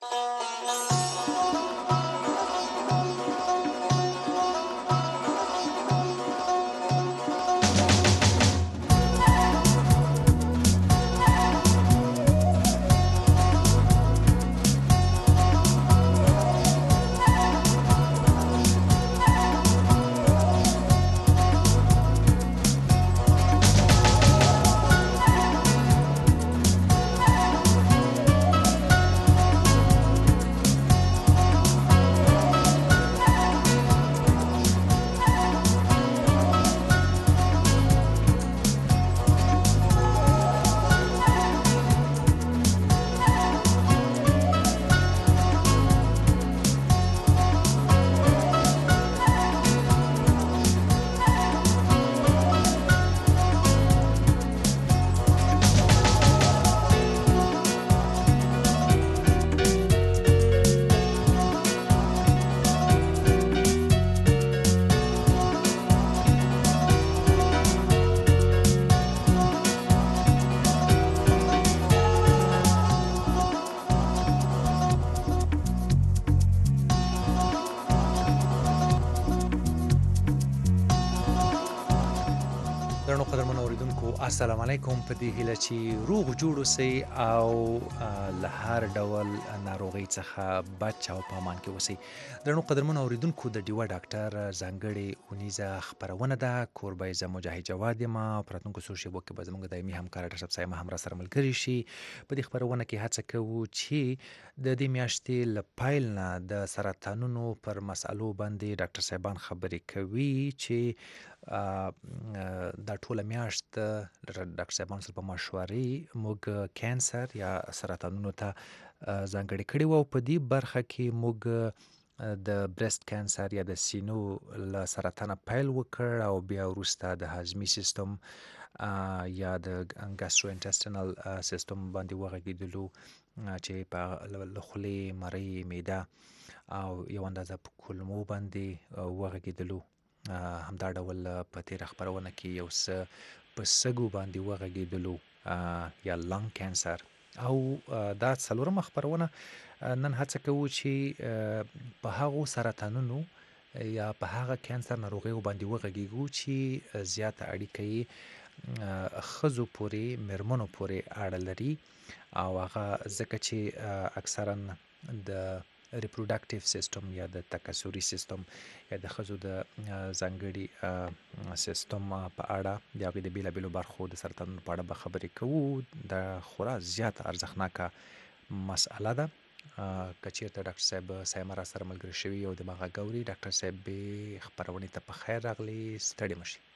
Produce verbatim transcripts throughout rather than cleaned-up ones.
درنو قدرمن اوریدونکو السلام علیکم. په دې هیله چې روغ جوړ اوسئ او له هر ډول ناروغۍ څخه بچ او په امان کې اوسئ. درنو قدرمن اوریدونکو د ډیوه ډاکټر ځانګړې اونیزه خپرونه ده. کوربه یې زه مجاهد جواد یم. په راتلونکو څو شېبو کې به زموږ دایمي همکار ډاکټر صاحب صاحب هم راسره ملګري شي. په دې خپرونه کې هڅه کوو چې د دې میاشتې له پیل نه د سرطانونو پر مسالو باندې ډاکټر صاحبان خبرې کوي چې دا ټوله میاشت ډاکټر صاحبانو سره په مشورې موږ کانسر یا سرطانونو ته ځانګړې کړې وه او په دې برخه کې موږ د برست کانسر یا د سینو له سرطانه پیل وکړ او بیا وروسته د هضمي سیستم یا د ګاسترو انټسټینل سیستم باندې وغږېدلو چې په له خولې، مرۍ، معده او یو اندازه په کولمو باندې وغږېدلو. همدا ډول په تېره خپرونه کې یو څه په سږو باندې وغږېدلو یا لنګ کانسر. او دا څلورمه خپرونه نن هڅه کوو چې په هغو سرطانونو یا په هغه کانسر ناروغیو باندې وغږېږو چې زیاته اړیکه یې ښځو پورې، میرمنو پورې اړه لري او هغه ځکه چې اکثرا د ریپروډکټیو سیستم یا د تکثري سیستم یا د ښځو د ځانګړي سیستم په اړه د هغوی د بېلابېلو برخو د سرطانونو په اړه به خبرې کوو. دا خورا زیاته ارزښتناکه مسئله ده. که چېرته ډاکټر صاحب صاحب راسره ملګري شوي او د ما غږ اوري، ډاکټر صاحب خپرونې ته په خیر راغلي، ستړي مه شئ.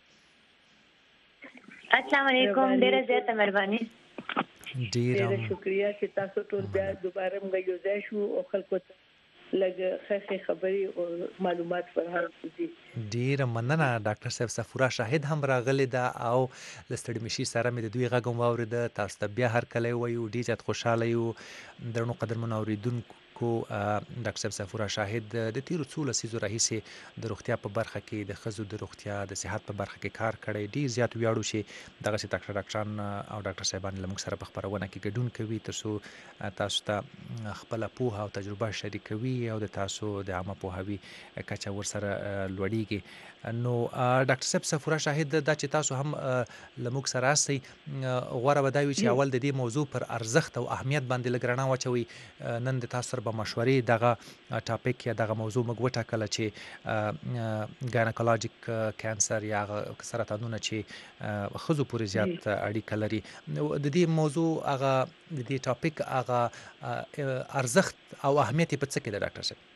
السلام علیکم. ډېره زیاته مهرباني. ډېره شکریه چې تاسو ټول بیا دوباره موږ یو ځای شو او خلکو ته لږ ښه خبرې او معلومات فراهم کړي. ډېره مننه. ډاکټر صاحب صفوره شاهد هم راغلې ده او له ستړي مشي سره مې د دوی غږ هم واورېده. تاسو ته بیا هرکلی وایو. ډېر زیات خوشحاله یو. درنو قدرمنو اورېدونکو، ډاکټر صاحب صفوره شاهد د تېرو څو لسیزو راهیسې د روغتیا په برخه کې د ښځو د روغتیا د صحت په برخه کې کار کړی. ډېر زیات ویاړو چې دغسې ډاکټر ډاکټران او ډاکټر صاحبان له موږ سره په خپرونه کې ګډون کوي تر څو تاسو ته خپله پوهه او تجربه شریکوي او د تاسو د عامه پوهاوي کچه ورسره لوړیږي. نو ډاکټر صاحب صفوره شاهد، دا چې تاسو هم له موږ سره یاستئ، غوره به دا وي چې اول د دې موضوع پر ارزښت او اهمیت باندې لږ رڼا واچوئ. نن د تاسو سره به مشورې دغه ټاپک یا دغه موضوع موږ وټاکله چې ګاینکولوژیک کانسر یا هغه سرطانونه چې ښځو پورې زیات اړیکه لري. د دې موضوع هغه د دې ټاپک هغه ارزښت او اهمیت یې په څه کې ده ډاکټر صاحب؟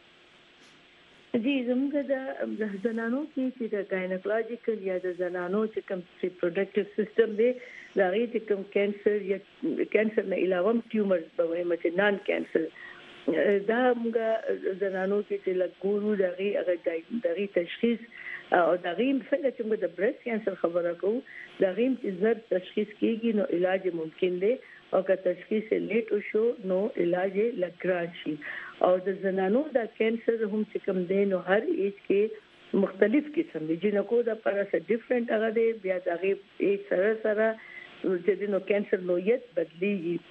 جی زموږ د زنانو کې چې د ګاینکولوژیکل یا د زنانو چې کوم ریپروډکټیو سیستم دی د هغې چې کوم کانسر یا کانسر نه علاوه هم ټیومرز به وایم چې نان کانسر، دا موږ زنانو کې چې لږ ګورو د هغې د هغې تشخیص او د هغې څنګه چې موږ د برست کانسر خبره کوو د هغې چې زر تشخیص کېږي نو علاج ممکن دی او که تشخیص لیټ وشو نو علاج یې لږ ګران شي. او د زنانو دا کانسر هم چې کوم دی نو هر ایج کې مختلف قسم دی. جنکو دا پر څه ډیفرنٹ هغه دی، بیا د هغې ایج سره سره چې نو کانسر نوعیت بدلیږي.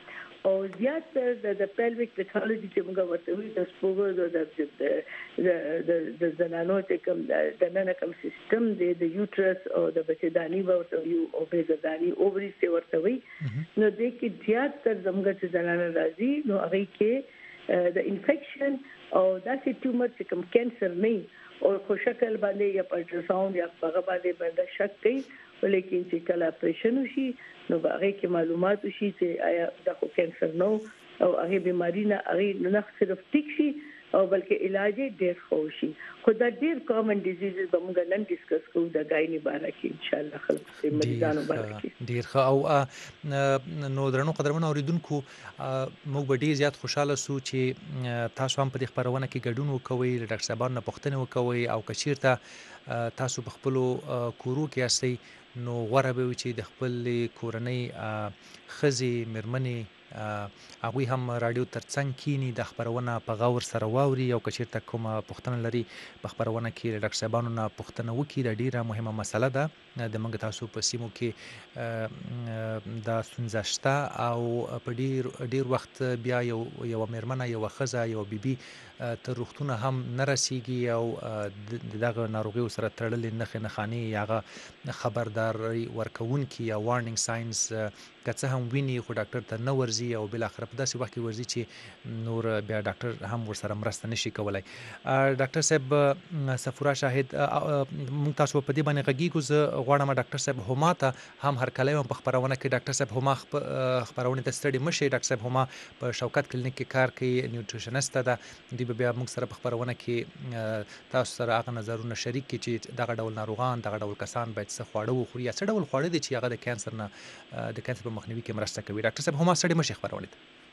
او زیات تر د پیلویک پیتالوژي چې موږ ورته وایو د سپوږو د د د زنانو چې کوم د نن کوم سیستم دی د یوټرس او د بچداني ورته وایو او بچداني اووري څخه ورته وایي نو د کې زیات تر زموږ چې زنانه راځي نو هغه کې د انفیکشن او داسې ټیومر چې کوم کینسر نه او خو شکل باندې یا الټراساوند یا هغه باندې باندې شک کوي ولیکن چې کله اپریشن وشي نو هغه کې معلومات وشي چې آیا دا خو کینسر نو او هغه بیماری نه هغه نه صرف ټیک شي او بلکې علاج ډېر خو شي خو دا ډېر کامن ډیزیزز به موږ نن ډیسکس کوو د غایني باره کې ان شاء الله خلک په مریضانو باره کې ډېر ښه او نو درنو قدرمن اوریدونکو موږ به ډېر زیات خوشاله سو چې تاسو هم په دې خبرونه کې ګډون وکوي د ډاکټر صاحبانو پوښتنه وکوي او کچیرته تاسو په خپل کورو کې یاستئ نو غوړه به چې د خپل کورنۍ خزي مرمنې هغه هم رادیو ترڅنګ کینی د خبرونه په غور سره واوري او کچیرته کومه پوښتنه لري په خبرونه کې ډاکټر صاحبانو نه پوښتنه وکړي د ډیره مهمه مسله ده د موږ تاسو په سیمو کې د سنځشتا او په ډیر ډیر وخت بیا یو یو مرمنه یو خزه یو بیبي تر روختونه هم نرسيږي او دغه ناروغي سره تړلې نخې نخاني یاغه خبردار ورکون کی یا وارنینګ ساينز کڅه هم ویني خو ډاکټر ته نه ورزي او بل اخر په داسې وخت کې ورزي چې نور بیا ډاکټر هم ور سره مرسته نشي کولای ډاکټر صاحب صفورا شاهد مونږ تاسو په دې باندې غږیږو زه غواړم ډاکټر صاحب هما ته هم هر کله په خبرونه کې ډاکټر صاحب هما خبرونه ته ستړي مشي ډاکټر صاحب هما په شوکت کلینیک کې کار کوي نیوټریشنست ده دوی بیا موږ سره په خبرونه کې تاسو سره هغه نظرونه شریک کړي چې دغه ډول ناروغان دغه ډول کسان باید څه خواړه وخوري یا څه ډول خواړه دي چې هغه د کانسر نه د کانسر په مخنیوي کې مرسته کوي ډاکټر صاحب هما ستړي مشي خبرونه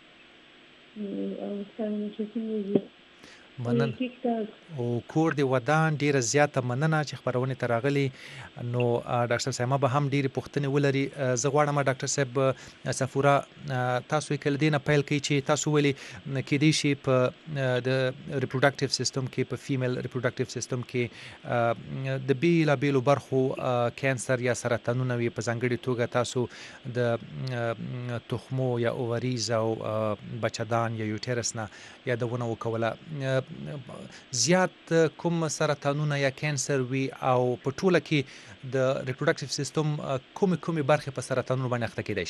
مننه او کور دی ودان ډیره زیاته مننه چې خبرونه تراغلي نو ډاکټر صاحب به هم ډیره پوښتنه ولري زه غواړم ډاکټر صاحب صفورا تاسو کله دینه پیل کوي چې تاسو ولي کې دي شي په د ریپروډکټیو سیستم کې په فیمیل ریپروډکټیو سیستم کې د بیلا بیلو برخو کانسر یا سرطانونه وي په ځانګړي توګه تاسو د تخمو یا اووریز او بچدان یا یوټرس نه یادونه وکوله زیات کوم سرطانونه یا کانسر وی او په ټوله کې د ریپروډکټیو سیستم کوم کوم برخه په سرطانونو باندې اخته کېدای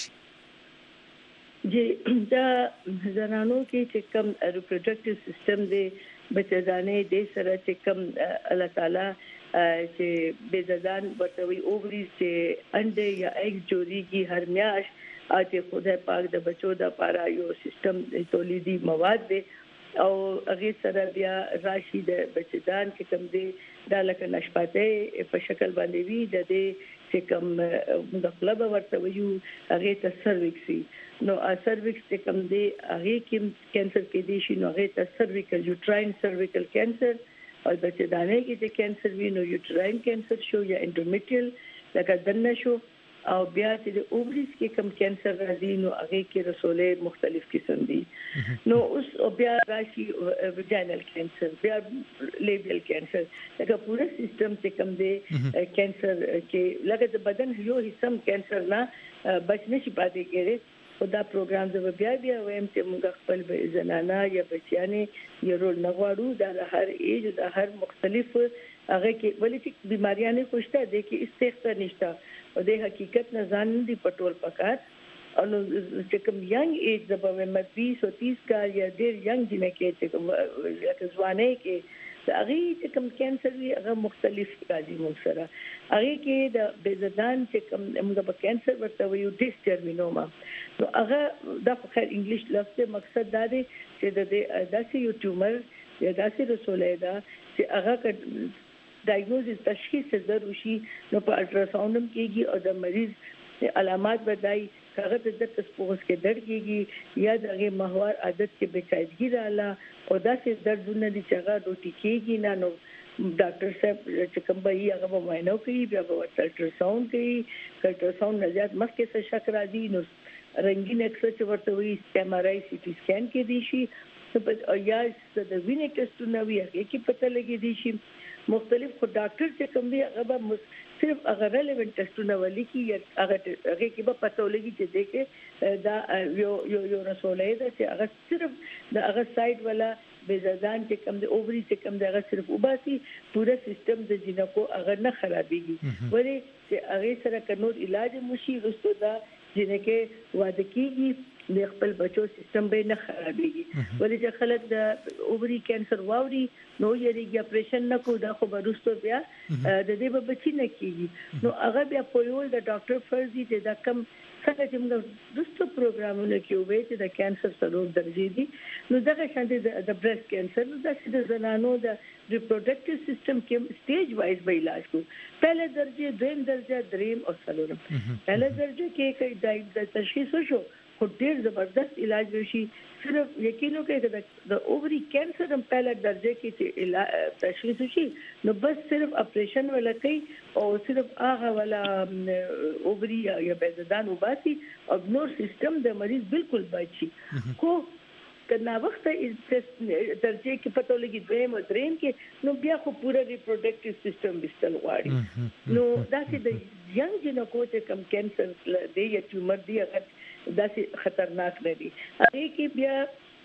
شي جی دا زنانو کې چې کوم ریپروډکټیو سیستم دی بچدانې د سره چې کوم الله تعالی چې بيزدان ورته اووريز چې انډه یا ایګ جوړیږي هر میاش چې خدای پاک د بچو د لپاره یو سیستم تولیدي مواد دی او هغه سره بیا راشي د بچدان کې کوم دی د لکه نشپاته په شکل باندې وی د دې چې کوم د خپل ورته ویو هغه ته سرویکسي نو سرویکس چې کوم دی هغه کې کانسر کې دی شي نو هغه ته سرویکل یوټراین سرویکل کانسر او بچدانې کې چې کانسر وی نو یوټراین کانسر شو یا انډومیټریل لکه دنه شو او بیا چې د اووریز کې کوم کانسر راځي نو هغه کې رسولې مختلف قسم دي نو اوس بیا راشي ویجینل کانسر بیا لیبیل کانسر لکه پورا سیستم چې کوم دی کانسر کې لکه د بدن یو حصہ کانسر نه بچ نشي پاتې کېږي خدا پروګرام د بیا بیا ویم چې موږ خپل زنانه یا بچیانې یو رول نغواړو د هر ایج د هر مختلف هغه کې ولې چې بیماریاں خوشته دي کې استخته نشته او د حقیقت نه ځان دي پټول پکار او چې کوم ینګ ایج د په بیس او تیس کال یا ډیر ینګ دي نه کې چې کوم ځواني کې هغه چې کوم کانسر وی هغه مختلف راځي موږ سره هغه کې د بيزدان چې کوم موږ په کانسر ورته ویو ډیسټرمینوما نو هغه د خیر انګلیش لفظ مقصد دا دی چې د داسې یو ټیومر یا داسې رسولې دا چې هغه ډایګنوزس تشخیص ضروري شي نو په الټراساوند کېږي او د مریض علامات بدای هغه د تسپوس کې درد کېږي یا دغه محور عادت کې بچایدګي رااله او داسې دردونه دي چې هغه روټي کېږي نه نو ډاکټر صاحب چې کوم به یې هغه معاینه کوي بیا به الټراساوند کوي الټراساوند نه زیات مخکې څه شک راځي نو رنگین ایکس چې ورته وي ایم آر آی سی ټي سکین کې دي شي یا د وینې ټیسټونه وي هغه کې پته لګي دي شي مختلف خو ډاکټر چې کوم دی هغه به صرف هغه ریلیونټ ټیسټونه ولیکي یا هغه هغه کې به پته ولګي چې دغه دا یو یو یو رسولې ده چې هغه صرف د هغه سایت ولا بزدان چې کم د اووري چې کم دغه صرف وباسي پورا سیستم د جنکو هغه نه خرابېږي ولې چې هغه سره کنور علاج مشي رسو دا جنکه واده کیږي د خپل بچو سیستم به نه خرابېږي ولې چې خلک د اووري کانسر واوري نو یې اپریشن نه کو دا خو برستو بیا د دې به بچی نه کیږي نو هغه بیا په یو د ډاکټر فرضي چې دا کم څنګه چې موږ دوستو پروګرامونه کې وې چې د کانسر سره درځي دي نو دغه شان د برېست کانسر نو د زنانو د ریپروډکټیو سیستم کې سټیج وایز به علاج کو پہله درجه دویم درجه دریم او څلورم پہله درجه کې د تشخیص شو خو ډیر زبردست علاج وشي صرف یقینو کې د اووري کانسر هم پہله درجه کې چې تشخیص شي نو بس صرف اپریشن ولا کوي او صرف هغه ولا اووري یا بزدان وباسي او نور سیستم د مریض بالکل بچي خو کنا وخت درجه کې پته لګي دویم او دریم کې نو بیا خو پورا ریپروډکټیو سیستم بستل غواړي نو دا چې د ینګ جنکو چې کم کانسر دی یا ټیومر دی هغه داسې خطرناک نه دي هغه کې بیا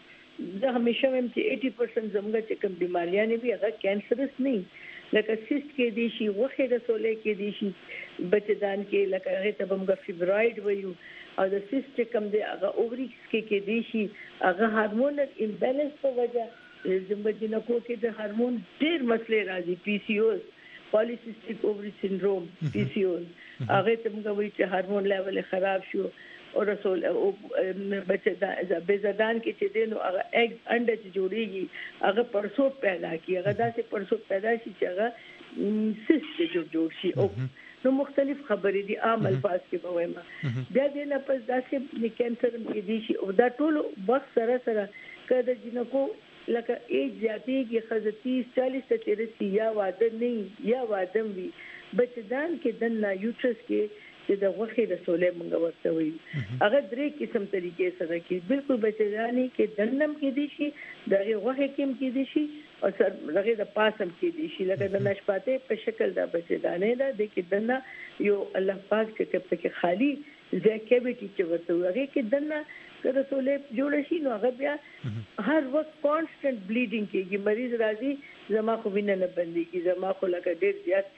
زه همیشه وایم چې اسی پرسنټ زموږ چې کوم بیماریاں نه وي هغه کانسرس نه لکه سیست کې دي شي وخه رسولې کې دي شي بچدان کې لکه هغه ته موږ فیبرایډ وایو او د سیست چې کوم دی هغه اووریکس کې کې دي شي هغه هورمونل امبیلنس په وجه زموږ جنکو کې د هورمون ډېر مسلې راځي پی سی او پالیسیسټیک اووری سنډروم پی سی او هغه ته موږ وایو چې هورمون لیول خراب شو او رسول او بچه دا بزدان کې چې دینو هغه اګ انډه چې جوړيږي هغه پرسو پیدا کی هغه داسې پرسو پیدا شي چې هغه سیست جوړ جوړ شي او نو مختلف خبرې دي عام الفاظ کې به وایم بیا دې نه پس داسې کانسر کې دي شي او دا ټول وخت سره سره کله جنکو لکه ایج زیاتې کې خزتی چالیس ته تیرسي یا واده نه یا واده وي بچدان کې دنه یوټرس کې چې د غوخي رسولې مونږ ورته وي هغه درې قسم طریقې سره کې بالکل بچداني کې دنم کې دي شي دغه غوخي کې کې دي شي او سر دغه د پاسم کې دي شي لکه د نشپاته په شکل د بچدانې ده د کې دنه یو الله پاک چې په خالی ځکه کېویټي چې ورته هغه کې دنه رسولې جوړ شي نو هغه بیا هر وخت کانسټنټ بلیډینګ کېږي مریض راځي زما خو وینه نه بنديږي زما خو لکه ډېر زیات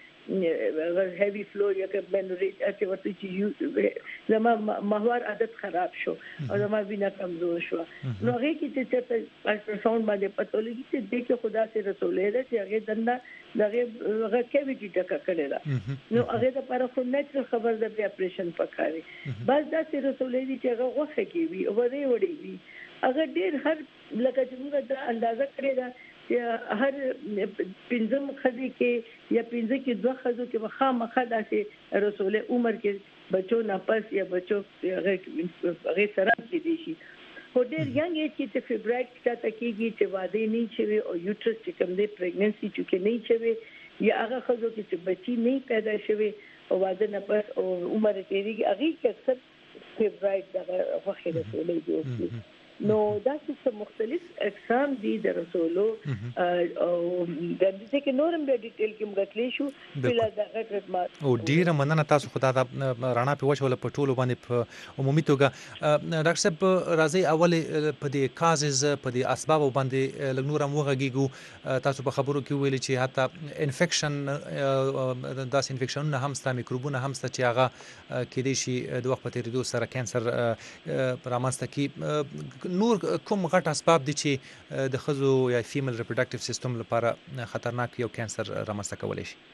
هیوی فلو یا که بنوريج چې ورته چې زما ماهوار عادت خراب شو او زما وینه کمزور شو نو هغه کې چې الټراساوند باندې پته لګي چې د کې خدا سي رسولې ده چې هغه دنده دغه هغه کېویټي ټکا کړي دا نو هغه د پر خو نېچرل خبر د اپریشن پکاري بس دا سي رسولې دي چې هغه غوښه کې وي او وړي وړي وي هغه ډېر هر لکه چې موږ دا اندازه کړی دا هر پنځم خدي کې یا پنځه کې دوه خدو کې خامخا داسې رسوله عمر کې بچو نه پس یا بچو هغه هغه سره کې دي شي خو ډېر یانګ چې فیبرایډ ته کېږي چې واده نه شي او یوټرس چې کوم دی پریګننسي چې نه شي یا هغه خدو چې بچي نه پیدا شي او واده نه پس او عمر کې هغه کې اکثر فیبرایډ دغه وخت رسوله دی نو دا څه مختلف اقسام دي د رسولو او د دې کې نورم به ډیټیل کې موږ تللی شو بل دا خدمات او ډیره مننه تاسو خدای دا رانا په وښول په ټولو باندې په عمومي توګه ډاکټر صاحب راځي اول په دې کازز په دې اسباب باندې لګنور هم وغږیږو تاسو په خبرو کې ویل چې حتی انفیکشن داس انفیکشنونه هم ستا میکروبونه هم ستا چې هغه کې دي شي د وخت په تیریدو سره کانسر رامنځته کی نور کوم غټ اسباب دي چې د خزو یا فیمیل ریپروډکټیو سیستم لپاره خطرناک یو کانسر رامنځته کولی شي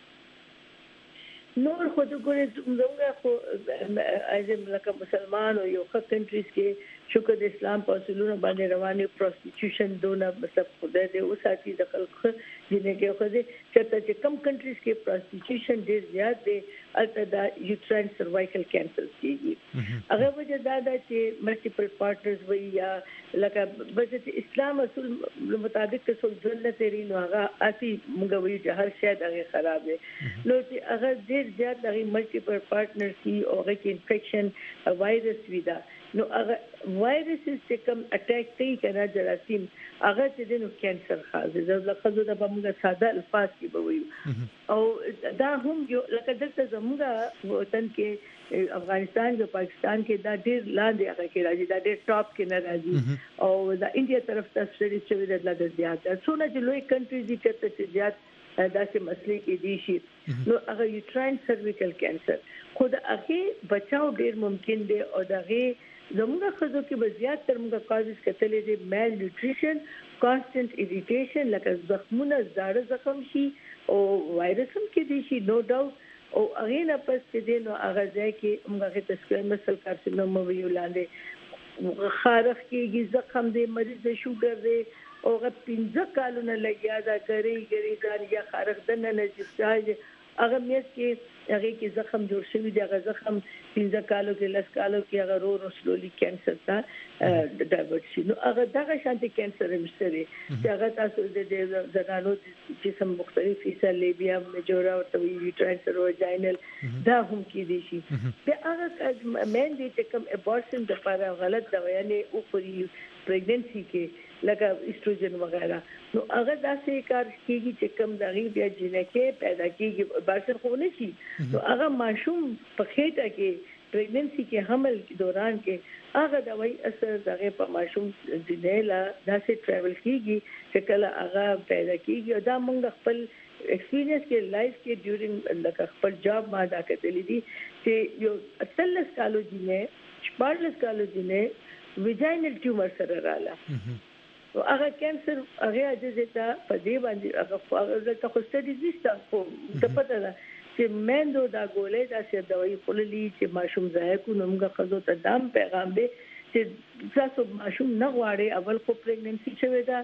نور خو د ګورې زموږ خو اعظم لکه مسلمان او یو ښه کنټریز کې شکر د اسلام په اصولونو باندې رواني پروستیټیوشن دونه مطلب خدای دې وساتي د خلک جنې کې خو دې چې کم کنټریز کې پروستیټیوشن ډېر زیات دی البته دا یوټراین سروایکل کانسر کېږي هغه وجه دا ده چې ملټیپل پارټنرز وي یا لکه بس چې اسلام اصول مطابق که څوک ژوند نه تیري نو هغه اسی موږ وایو چې هر شی هغه خراب دی نو چې هغه ډېر زیات هغه ملټیپل پارټنرز کی او هغه کې انفیکشن وایرس وي دا نو هغه وایرس چې کوم اٹیک کوي کنه جراثیم هغه چې نو کینسر خاصه ده لکه زه د موږ ساده الفاظ کې به وایو او دا هم یو لکه دلته زموږ وطن کې افغانستان او پاکستان کې دا ډېر لاندې هغه کې راځي دا ډېر ټاپ کې نه راځي او دا انډیا طرف ته سټډي شوی د لږ زیات څونه چې لوی کنټریز دي چې زیات داسې مسلې کې دي شي نو هغه یوټراین سرویکل کینسر خو د هغه بچاو ډېر ممکن دی او دغه زموږ خزو کې به زیات تر موږ کازز کتلې دي مال نیوټریشن کانستنت اریټیشن لکه زخمونه زړه زخم شي او وایرس هم کې دي شي نو ډاوټ او هغه نه پس چې نو هغه ځای کې موږ ته سکویر مسل کارسینوم ویو لاندې خارخ کېږي زخم دی مریض د شوګر دی او هغه پنځه کالونه لګیا دا کوي کوي ځان یا خارخ دنه نه چې هغه مېس کې هغه کې زخم جوړ شوی دی هغه زخم پنځه کالو کې لس کالو کې هغه رو رو سلولي کینسر ته ډایورټ شي نو هغه دغه شانتي کینسر هم سره چې هغه تاسو د زنانو جسم مختلف حصہ لیبیا میجورا او ته یوټراین سروجاینل دا هم کې دي شي د هغه مین دي چې کوم ابورشن د لپاره غلط دوايانې او پرې پریګننسي کې لکه ایسټروجن وغیرہ نو هغه داسې کار کیږي چې کوم دغه بیا جنکه پیدا کیږي باسر خو نه شي نو هغه ماشوم په خېټه کې پریګننسي کې حمل دوران کې هغه دوايي اثر دغه په ماشوم جنیلا داسې ټریول کیږي چې کله هغه پیدا کیږي دا موږ خپل ایکسپیرینس کې لایف کې ډیورینګ لکه خپل جاب ما دا کتلې دي چې یو اتلس کالو جنې شپږ کالو جنې ویجاینل ټیومر سره رااله او هغه کینسر هغه اجازه ته په دې باندې هغه ته خو ستدي نشته خو د پته ده چې مندو دا ګولې دا چې دوايي خللی چې ماشوم ځای کو نو موږ خزو ته دام پیغام دی چې تاسو ماشوم نه غواړي اول خو پریګننسي شوی دا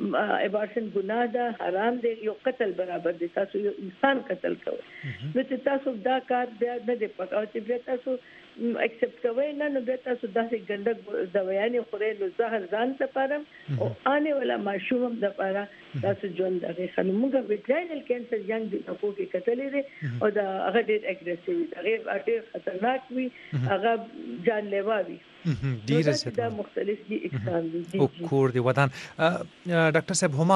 ابورشن ګناه ده حرام دی یو قتل برابر دی تاسو یو انسان قتل کوئ نو چې تاسو دا کار نه دی پکاو چې تاسو ایکسپټ کوئ نه نو تاسو داسې ګنده دوايانې خورئ نو زهر ځان ته پارم او آنے والا معشوم د پاره تاسو ژوند دغه خنو موږ ویجاینل کینسر ینګ د اکو کې کتلې دي او دا هغه ډېر اګریسیو دی هغه ډېر خطرناک وي هغه جانلیوا وي ډیر څه دا مختلف دي اقسام دي او کور دی ودان ډاکټر صاحب هما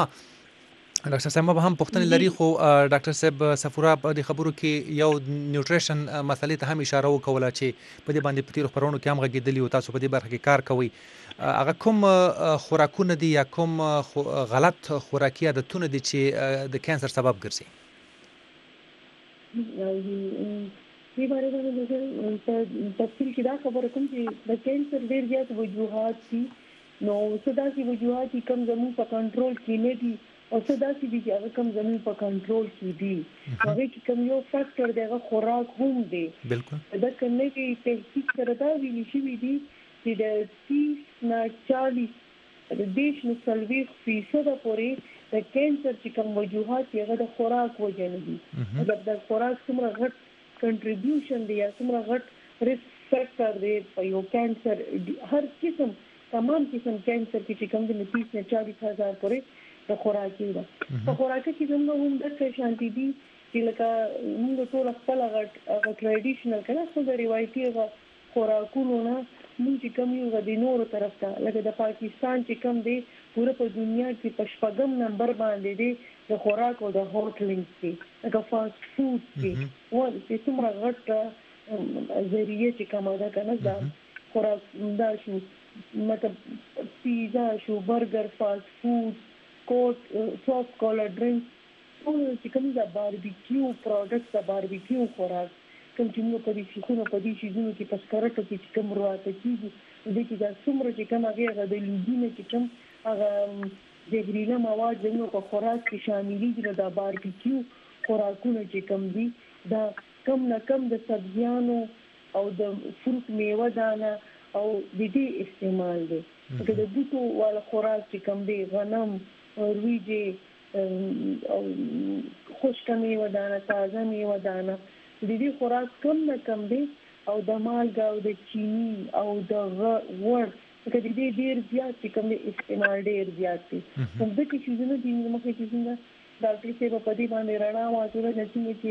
ډاکټر صاحب به هم پوښتنه لري خو ډاکټر صاحب صفورا په دې خبرو کې یو نیوټریشن مسلې ته هم اشاره وکوله چې په دې باندې په تیر خبرونو کې هم غږیدلی او تاسو په دې برخه کې کار کوئ هغه کوم خوراکونه دي یا کوم غلط خوراکي عادتونه دي چې د کانسر سبب ګرځي دې باره باندې تفصیل کې دا خبره کوم چې د کانسر ډېر زیات وجوهات دي نو څه داسې وجوهات دي کوم زموږ په کنټرول کې نه دي او څه داسې دي چې هغه کوم زموږ په کنټرول کې دي هغه کې کوم یو فاکټر دی هغه خوراک هم دی بالکل دا کومه کې تحقیق سره دا ویل شوی دی چې د تیس نه چالیس د دیش نو څلوېښت فیصده پورې د کانسر چې کوم وجوهات هغه د خوراک وجه نه دي مطلب د خوراک څومره غټ کنټریبیوشن دی یا څومره غټ ریسک فیکټر دی په یو کانسر هر قسم تمام قسم کانسر کې چې کوم د تیس نه چالیس هزار پورې د خوراکي ده په خوراکي کې زموږ هم د څه شانتي دي چې لکه موږ ټول خپل هغه ټریډیشنل کنه خو د روایتي خوراکونو نه موږ چې کوم یو د نورو طرف ته لکه د پاکستان چې کوم دی پوره په دنیا کې په شپږم نمبر باندې دی د خوراک او د هوټلینګ کې لکه فاست فود کې او چې څومره غټ ذریعہ چې کومه ده کنه دا خوراک دا شو مطلب پیزا شو برګر فاست فود کوټ سافټ کولر ډرینک ټول چې کوم دا باربیکیو پروډکټس دا باربیکیو خوراک کوم چې موږ په دې شیخونو په دې شیزونو کې پسکرټو کې چې کوم رواته کیږي دې کې دا څومره چې کوم هغه د لوګینه چې کوم هغه زهرجن مواد زموږ په خوراک کې شاملې دي دا باربیکیو خوراکونه چې کوم دي دا کم نه کم د سبزیانو او د فروټ میوه دانه او د دې استعمال دی که د بوټو والا خوراک چې کوم دی غنم وریجې او خشک میوه دانه تازه میوه دانه د دې خوراک کم نه کم دی او د مالګه او د چینی او د غوړ که د دې ډیر زیات چې کوم استعمال ډیر زیات دی کوم د کې شیزونه دي مخکې چې څنګه ډاکټر صاحب په دې باندې رڼا واچوله چې چې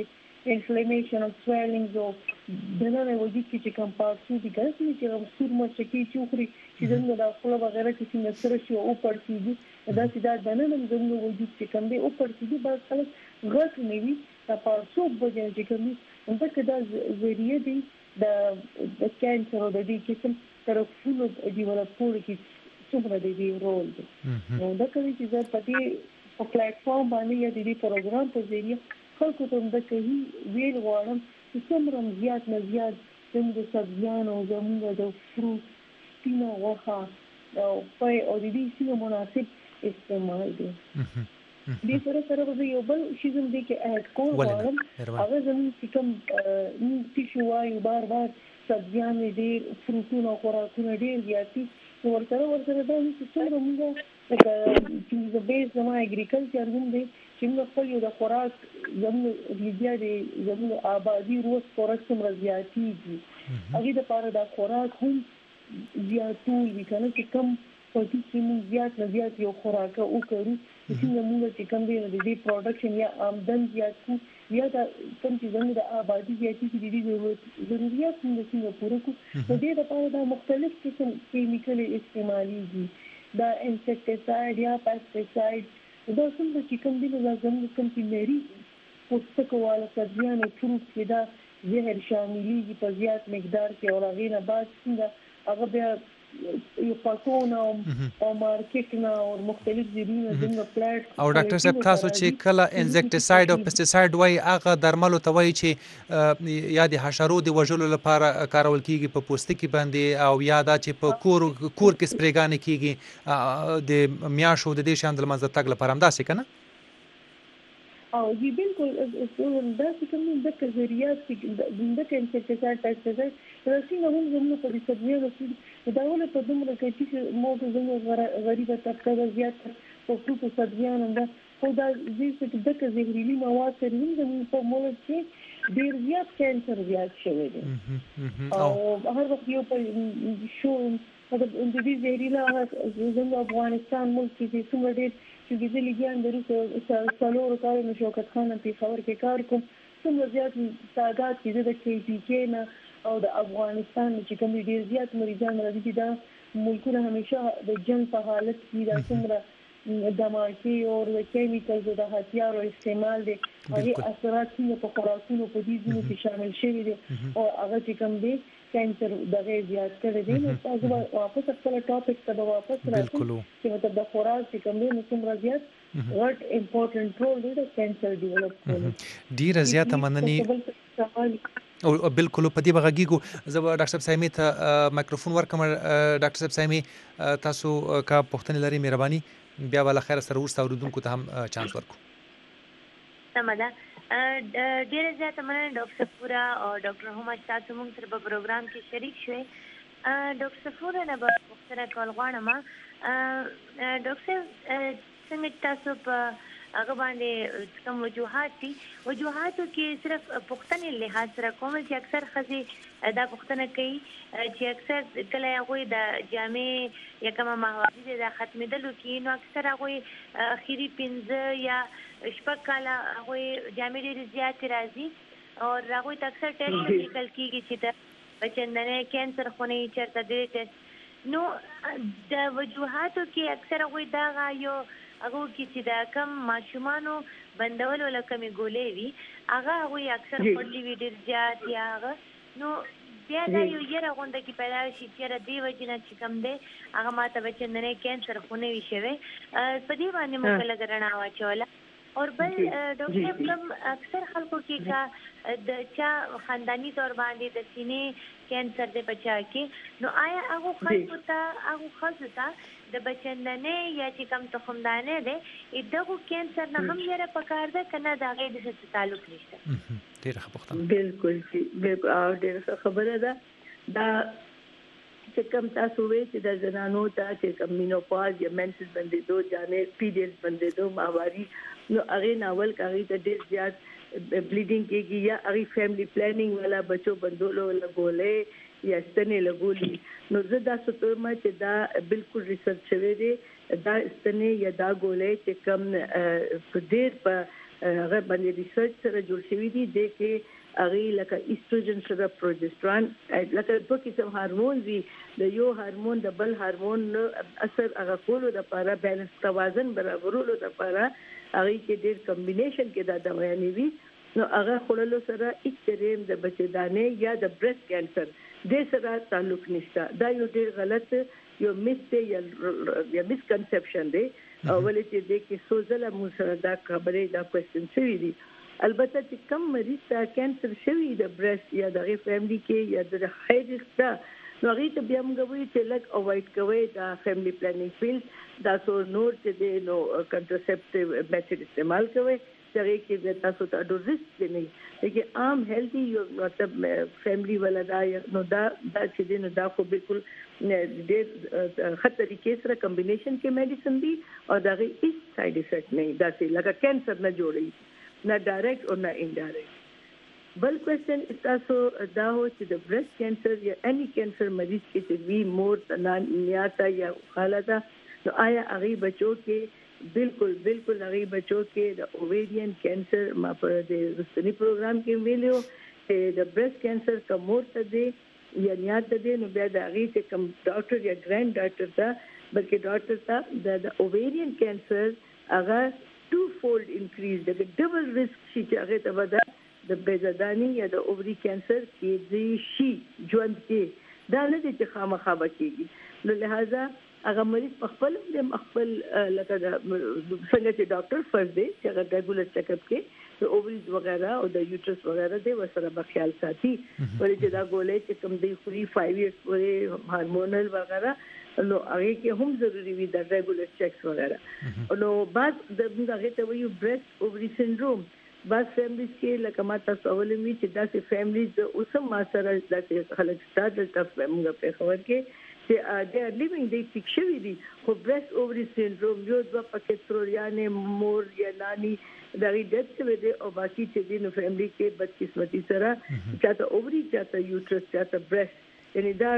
انفلیمیشن او سویلینګز او دنه وجود کې چې کوم پارټس دي ګرځي چې هم سور مچکی چوخري چې زموږ د خپل وغیرہ چې څنګه سره شي او پړسیږي دا چې دا دنه هم زموږ وجود چې کوم دی او پړسیږي بس خلک غټ نه وي دا پارټس په وجه چې کوم دا چې دا ذریعہ دی د د کانسر او د دې قسم تر فول ډیولپول کې څومره دی رول دی نو دا کوي چې زه په دې په پلیټ فارم باندې یا د دې پروګرام په ذریعہ خلکو ته د کوي ویل غواړم چې څومره زیات نه زیات زموږ سبزیان او زموږ د فروټ سپینه غوښه او پای او د دې سیمه مناسب استعمال دي دې سره سره به یو بل شي زم دي کې اډ کول غواړم هغه زموږ چې کوم تیشو وایو بار بار سبزیان دې فروټونه خوراکونه ډېر زیاتي ورسره ورسره دا چې څومره موږ چې د بیس زما اګریکلچر هم دی چې موږ خپل یو د خوراک زموږ بیا د زموږ آبادي روز خوراک څومره زیاتېږي هغې دپاره دا خوراک هم زیاتول وي که نه چې کم په دې کې موږ زیات نه زیات یو خوراکه وکړو څنګه موږ چې کوم دی نو د دې پروډکشن یا آمدن زیات کړو یا دا کوم چې زموږ د آبادي زیاتېږي د دې ضرورت موږ څنګه پوره کړو د دې دپاره دا مختلف قسم کیمیکلې استعمالېږي دا انسیکټیساید یا پیسټیساید دا څنګه چې کوم دی نو دا زموږ کوم چې نري پوستکو والا سبزیان او فروټ کې دا زهر شاملېږي په زیات مقدار کې او هغې نه بعد څنګه هغه بیا یو پاکونه او مارکیټونه او مختلف ځایونه زموږ پلاټ او ډاکټر صاحب تاسو چې کله انسیکټیساید او پیسټیساید وایي هغه درملو ته وایي چې یا د حشرو د وژلو لپاره کارول کیږي په پوستکي باندې او یا دا چې په کور کور کې سپریګانې کیږي د میاشو د دې شان د لمنځه تګ لپاره همداسې که نه او جی بالکل دا چې کوم د ذریعہ د انسیکټیساید پیسټیساید راځي نو موږ په دې سبزیانو کې دا ول په دومره کې چې موږ زموږ غریبه طبقه زیات په فروټو سبزیانو دا خو دا چې د زهرجن مواد سره موږ په مولد کې ډیر زیات کانسر زیات شوی دی او هر وخت یو په شو د دې زهرجن زموږ افغانستان ملک کې څومره ډیر چې د لګیان درو څلور کارونه شوکت خان په خبر کې کار کوم څومره زیات تعداد کې د کې پی کې نه او د افغانستان چې کوم ډیر زیات مریضان راځي دا ملکونه همیشه د جنگ په حالت کې دا څومره دماکي او د کیمیکلز د هتیارو استعمال دي هغه اثرات چې په خوراکونو په دې ځینو کې شامل شوي دي او هغه چې کوم دي کانسر دغه زیات کړی دی نو تاسو واپس خپل ټاپک ته واپس راځئ چې مطلب د خوراک چې کوم دی نو څومره زیات غټ امپورټنټ رول دی د کانسر ډیولپ کولو ډیره زیاته مننه او بالکل په دې بغږیږو زه به ډاکټر صاحب سایمي ته مایکروفون ورکم ډاکټر صاحب سایمي تاسو کا پوښتنه لري مهرباني بیا ول خیر سره ورسته اوریدونکو ته هم چانس ورکو سمدا ډیره زیاته مننه ډاکټر صفورا او ډاکټر همت تاسو موږ سره په پروګرام کې شریک شوي ډاکټر صفورا نه به پوښتنه کول غواړم ډاکټر څنګه تاسو په هغه باندې کوم وجوهات دي وجوهاتو کې صرف پوښتنې لحاظ سره کوم چې اکثر ښځې دا پوښتنه کوي چې اکثر کله هغوی د جامې یا کومه مهوازي د ختمېدلو کې نو اکثر هغوی اخري پنځه یا شپږ کاله هغوی جامې ډېرې زیاتې راځي او هغوی ته اکثر ټیسټ لیکل کېږي چې د بچندنۍ کینسر خونې چېرته دی ټیسټ نو د وجوهاتو کې اکثر هغوی دغه یو هغه کې چې دا کم ماشومانو بندول ولا کمې ګولې وي هغه هغوی اکثر خوړلي وي ډېر زیات یا هغه نو بیا دا یو یره غونډه کې پیدا شي چې یاره دې وجې نه چې کم دی هغه ما ته بچندنۍ کینسر خونې وي شوی په دې باندې موږ لږ رڼا واچوله اور بل ډاکټر صاحب کوم اکثر خلکو کې کا د چا خاندانی طور باندې د سینې کینسر د بچا کې نو آیا هغه خلکو ته هغه خلکو ته د بچندنۍ یا چې کوم تخمدانې دی دغه کینسر نه هم یره پکار ده کنه دا غي د څه تعلق نشته ډیره ښه پوښتنه بالکل بالکل او ډیره خبره ده دا چې کوم تاسو وې چې د زنانو ته چې کوم مینوپاز یا منسز بندیدو جامې پیریډز بندیدو ماواري نو هغه ناول هغه ته ډیر زیات بلیډینګ کېږي یا هغه فیملی پلانینګ والا بچو بندولو لګولې یا ستنې لګولي نو زه دا ستوم چې دا بالکل ریسرچ شوی دی دا ستنې یا دا ګولې چې کوم په ډیر په هغه باندې ریسرچ سره جوړ شوی دی د کې هغه لکه ایستروجن سره پروجسترون لکه په کیسه هورمون دی د یو هورمون د بل هورمون اثر هغه کولو د لپاره بیلانس توازن برابرولو د لپاره هغه کې ډېر کمبینیشن کې دا دوايانې وي نو هغه خللو سره اکثریم د بچدانه یا د بریسټ کانسر د سره تعلق نشته دا یو ډېر غلط یو میث یا یا مسکنسپشن دی او ولې چې د کې سوزله مو سره دا خبره دا کوېسچن شوی دی البته چې کم مریض ته کانسر شوی د بریسټ یا د فیملی کې یا د هاي ریسک نو هغه ته بیا موږ وایو چې لک اوایډ کوي دا فیملی پلانینګ فیلډ دا سو نور چې د نو کنټرسپټیو میثډ استعمال کوي چې کې تاسو ته ډور ریسک دی نه چې عام هیلثي یو مطلب فیملی ولا دا نو دا دا چې دی نو دا خو بالکل د خطرې کې سره کمبینیشن کې میډیسن دی او دا غي هیڅ ساید افیکټ نه دا چې لکه کانسر نه جوړي نه ډایرکټ او نه انډایرکټ بل کوېسچن تاسو دا هو چې د بریسټ کانسر یا اني کانسر مریض کې چې وی مور تنان نیاتا یا حالتا نو آیا هغه بچو کې بالکل بالکل هغه بچو کې د اوویرین کانسر ما پر د رستنی پروګرام کې ویلو چې د بریسټ کانسر کا مور ته دی یا نیاتا دی نو بیا د هغه چې کوم ډاکټر یا ګرینډ ډاکټر ته بلکې ډاکټر ته د اوویرین کانسر هغه two fold increase د ډبل ریسک چې هغه ته ودا د بیزادانی یا د اووري کانسر کې د شي ژوند کې دا نه دي چې خامخا بچيږي نو لہذا هغه مریض په خپل د خپل لکه څنګه چې ډاکټر فرض دی چې هغه ریګولر چیک اپ کې د اووریز وغیرہ او د یوټرس وغیرہ دی ورسره په خیال ساتي ولې چې دا ګولې چې کوم دی خوري پنځه ایئرز پورې هورمونل وغیرہ نو هغه کې هم ضروری وي د ریګولر چیکس وغیرہ نو بعد د هغه ته ویو بریسټ اووري سنډروم بعد فیملیز کې لکه ما تاسو اولم وی چې داسې فیملیز اوسم ما سره داسې خلک ستاسو ته موږ په خبر کې چې they are living they ټیک شوی دي خو بریسټ اووري سنډروم یو د پکې تروریانه مور یا نانی دا غي ډېت څه دی او باقي چې د نو فیملی کې بدقسمتي سره چاته اووري چاته یوټرس چاته بریسټ یعنی دا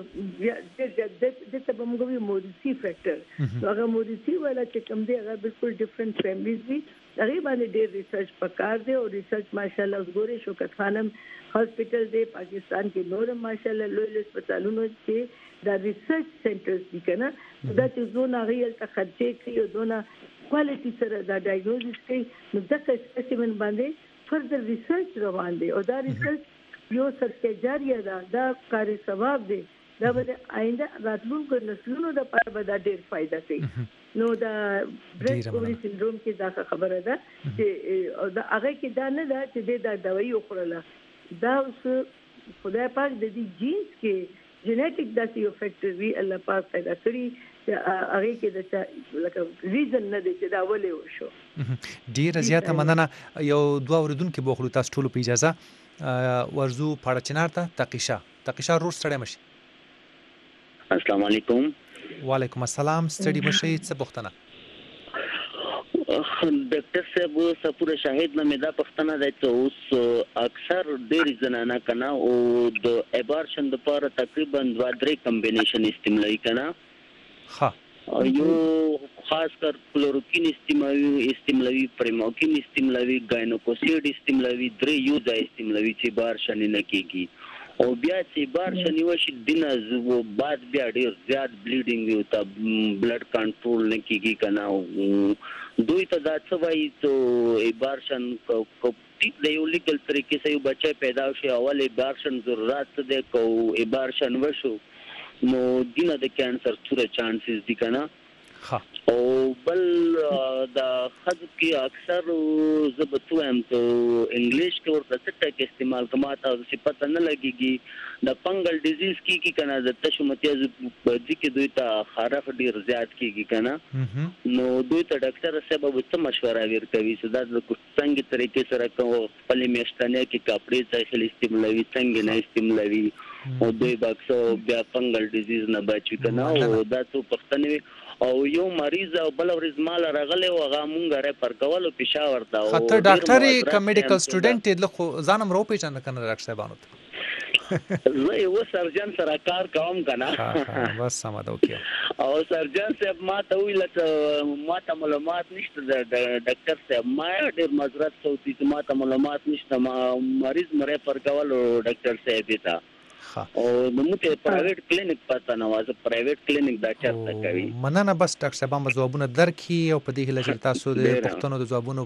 د د ته موږ وی مودسي فیکٹر هغه مودسي ولا چې کوم دی هغه بالکل ډیفرنٹ فیملیز دي هغه باندې ډېر ریسرچ پکار دی او ریسرچ ماشاءالله وګورئ شوکت خانم هاسپټل دی پاکستان کې نور ماشاءالله لوی لوی هسپتالونو کې دا ریسرچ سنټرز دي کنه دا چې زونه غیل ته خرچې کوي او دونه کوالټي سره دا ډایګنوزس کوي نو دا سپیسیمن باندې فردر ریسرچ روان دی او دا ریسرچ یو سرکه جاریه ده دا کاری ثواب دی دا به آینده راتلونکو نسلونو د لپاره به دا ډیر فائدہ کوي نو دا بریسټ اووري سنډروم کې دا خبره ده چې دا هغه کې دا نه ده چې دا دوايي وخورله دا اوس خدای پاک د دې جینز کې جینیټیک داسې یو فیکټر وی الله پاک پیدا کړی چې هغه کې د لکه ریزن نه دی چې دا ولې وشو ډیر زیاته مننه یو دوه اوریدونکو به خلک تاسو ټول په اجازه ورزو پاړه چنار ته تقیشا تقیشا روز سره مشي السلام علیکم وعلیکم السلام ستړي مشي څه پوښتنه ډاکټر صاحب سپوره شاهد نه دا پښتنه ده چې اوس اکثر ډېر زنانه کنه او د ابارشن د لپاره تقریبا دوه درې کمبینیشن استعمالوي کنه ها یو خاص کر کلوروکین استعمالوي استعمالوي پریموکین استعمالوي گاینوکوسیډ استعمالوي درې یو ځای استعمالوي چې بارشن نه کیږي او بیا چې بارشن وشي دینه زو بعد بیا ډیر زیات بلیډینګ یو ته بلډ کنټرول نه کیږي کنه دوی ته دا څه وایي ته بارشن کو د یو لیګل طریقې سره یو بچی پیدا شي اول بارشن ضرورت ده کو بارشن وشو نو دینه د کانسر څوره چانسز دي کنه ها او بل د خد کې اکثر زبطو هم ته انګلیش کې ورته څه ټک استعمال کما ته څه پته نه لګيږي د فنګل ډیزیز کې کې کنه د تشمتیاز په دې کې دوی ته خارق ډیر زیات کیږي کنه نو دوی ته ډاکټر صاحب څه مشوره ورکوي چې دا د څنګه طریقې سره کوو خپل میشتنه کې کپړې ځای خل استعمالوي څنګه نه استعمالوي او دوی باکسو بیا فنګل ډیزیز نه بچي کنه او دا څه پښتنوي او یو مریض او بل ورځ مال راغله او هغه مونږه ر پر کولو پېښور دا خاطر ډاکټر ک میډیکل سټوډنټ د ځانم رو پیژنه کنه ډاکټر صاحبانو زه یو سرجن سره کار کوم کنه بس سم ده اوکې او سرجن صاحب ما ته ویل چې ما ته معلومات نشته د ډاکټر صاحب ما ډېر معذرت کوي چې ما ته معلومات نشته ما مریض مړ پر کول ډاکټر صاحب ته او نو ته پرایویټ کلینیک پته نه وازه پرایویټ کلینیک دا چرته کوي مننه بس ډاکټر صاحب هم ځوابونه درکې او په دې هیله چې تاسو د پښتنو د ځوابونو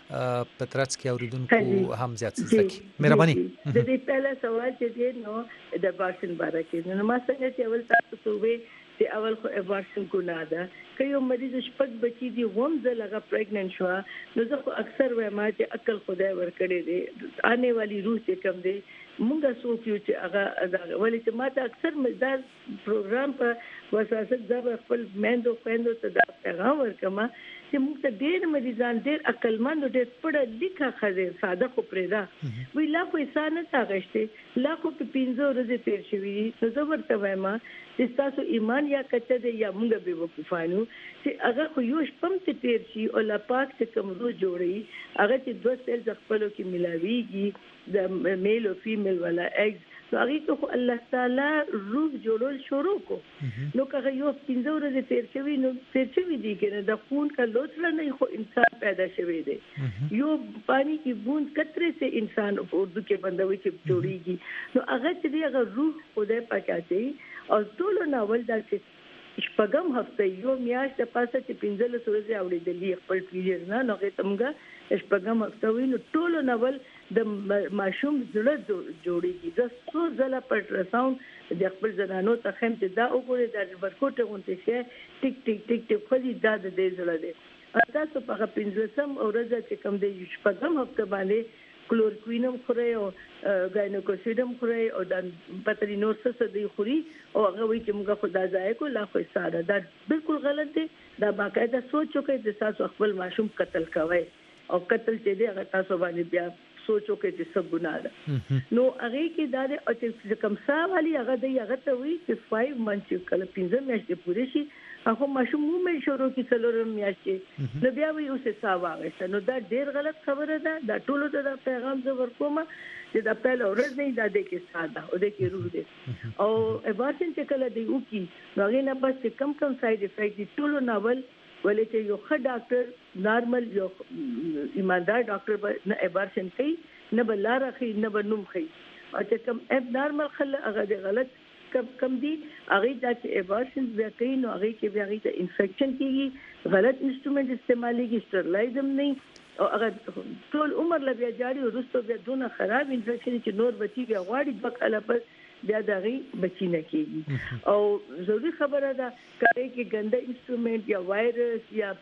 په ترڅ کې اوریدونکو هم زیات څه مهرباني د دې پهلا سوال چې دی نو د بارشن باره کې نو ما څنګه چې اول تاسو ته وې چې اول خو ابارشن ګناه ده که یو مریض شپږ بچي دي هم زلغه پریګننټ شو نو زه خو اکثر وایم چې عقل خدای ورکړي دي آنے والی روح چې کم دی مونږه سوچو چې هغه ولې چې ماته اکثر مزدار پروګرام په وساست د خپل مېندو خويندو ته دا پیغام ورکما چې موږ ته ډېر مریضان ډېر عقلمند ډېر پړه لیکه خزه ساده خو پرېدا وی لا خو انسان ته غشته لا خو په پینځو ورځې تیر شوی نو زه ورته وایم چې تاسو ایمان یا کچه دی یا موږ به وقفانو چې هغه خو یو شپم ته تیر شي او لا پاک څخه کمزور جوړي هغه چې دوه سیل خپلو کې ملاويږي د میل او فیمیل ولا ایگز نو هغه خو الله تعالی روح جوړول شروع کو نو که یو پینځه ورځې تیر شوی نو تیر شوی دی کنه د خون کا لوثله نه خو انسان پیدا شوی دی یو پانی کی بوند قطره سے انسان اردو کې بندوي چې جوړیږي نو هغه چې دی هغه روح خدای پاک اچي او ټول ناول دا چې شپږم هفته یو میاشت د پاسه چې پنځله سورځي اوریدلې خپل پیریډ نه نو ته شپږم هفته وینو ټول ناول د ماشوم زړه جوړیږي د څو ځله په رساوند د خپل زنانو ته خم چې دا وګوري د ورکوټه غونډه شي ټیک ټیک ټیک ټیک خو دا د دې زړه دی تاسو په پنځلسم اورځ چې کوم د شپږم هفته باندې کلورکوینم خوري او غاینوکوسیډم خوري او د پترینور څه دی خوري او هغه وی چې موږ خدای ځای کو لا خو ساده دا بالکل غلط دی دا باقاعده سوچو کې د تاسو خپل ماشوم قتل کوي او قتل چې دی هغه تاسو باندې بیا سوچو کې چې څه ګناه ده نو هغه کې دا د چې کوم څه والی هغه دی هغه ته وی چې پنځه منځ کله پنځه میاشتې پوره شي هغه ماشوم مو شروع کی څلورم میاشتې نو بیا وی اوسه څا واغسته نو دا ډیر غلط خبره ده دا ټولو ته دا پیغام زه ورکوم چې دا پهل ورځ نه دا د کې ساده او د کې روح دي او ابارشن چې کله دی وکي نو هغه نه بس کم کم ساید افیکټ دي ټولو ناول ولې چې یو ښه ډاکټر نارمل یو ایماندار ډاکټر به نه ابارشن کوي نه به لار خي نه به نوم خي او چې کوم اب نارمل خل هغه دی غلط کم کم دي هغه د ایبارشن بیا کوي نو هغه کې بیا د انفیکشن کیږي غلط انسټرومنټ استعماليږي سټرلایزم نه او هغه ټول عمر لا بیا جاری ورستو بیا دونه خراب انفیکشن چې نور بچي بیا غواړي بکاله پس بیا دغه بچی نه کیږي او ضروري خبره ده کله کې ګنده انسټرومنټ یا وایرس یا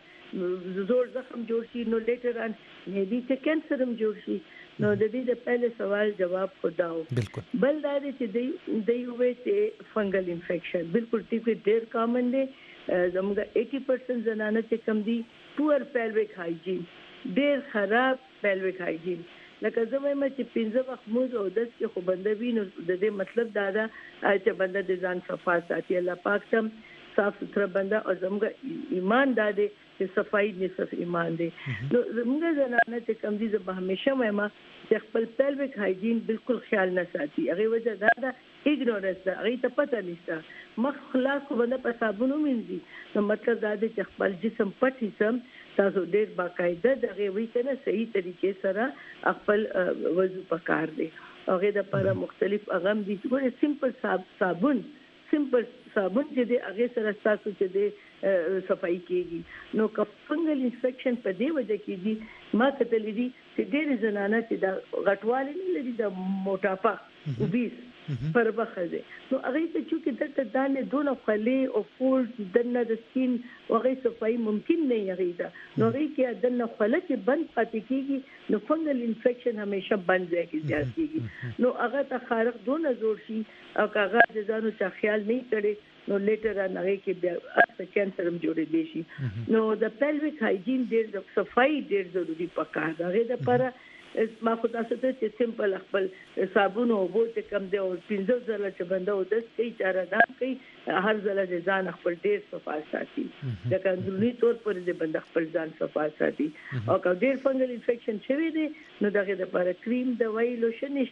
زور زخم جوړ شي نو لیټر ان مې دي کینسر هم جوړ شي نو د دې د پهله سوال جواب خداو بالکل بل دا چې دی دی وې چې فنګل انفیکشن بالکل ټیک ډیر کامن دی زموږ اسی پرسنټ زنانه چې کم دي پور پیلویک هایجین ډیر خراب پیلویک هایجین لکه زه وایم چې پنځه وخت موز او دس کې خو بنده ویني د دې مطلب دا ده چې بنده د ځان صفا ساتي الله پاک سم صاف ستر بنده او زموږ ایمان دا دی چې صفائی نصف ایمان دی نو زموږ زنانه چې کم دي زه به همیشه وایم چې خپل پیلویک هایجین بالکل خیال نه ساتي هغه وجه دا ده اګنورنس ده هغه ته پته نشته مخ خلاص خو بنده په صابونو مینځي نو مطلب دا دی چې خپل جسم پټ سم تاسو ډیر باقاعده دغه وی کنه صحیح طریقې سره خپل وضو پکار دی هغه د لپاره مختلف اغم دي ګوره سیمپل صابون سیمپل صابون چې د هغه سره تاسو چې د صفائی کیږي نو که فنګل انفیکشن په دې وجه کې دي ما کتلې دي چې ډېر زنانه چې د غټوالي نه لري د موټاپا وبیس پر بخزه نو هغه ته چې دلته دانه دونه خلې او فولډ دنه د سکین هغه صفائی ممکن نه یغی دا نو هغه کې دنه خلې چې بند پاتې کیږي نو فنګل انفیکشن همیشه بند ځای کې زیات کیږي نو هغه ته خارق دونه زور شي او هغه د ځانو څخه خیال نه کړي نو لیټر هغه کې بیا اته کینسر هم جوړې دي شي نو د پیلویک هایجین ډېر صفائی ډېر ضروری پکار دا غي د لپاره ما خو تاسو ته چې سیمپل خپل صابون او بو چې کم دی او پنځه ځله چې بنده او د سې چاره دا کوي هر ځله د ځان خپل ډېر صفا ساتي دا کاندونی تور پر دې بنده خپل ځان صفا ساتي او که ډېر فنګل انفیکشن شوی دی نو دغه لپاره کریم دوايي لوشن نشته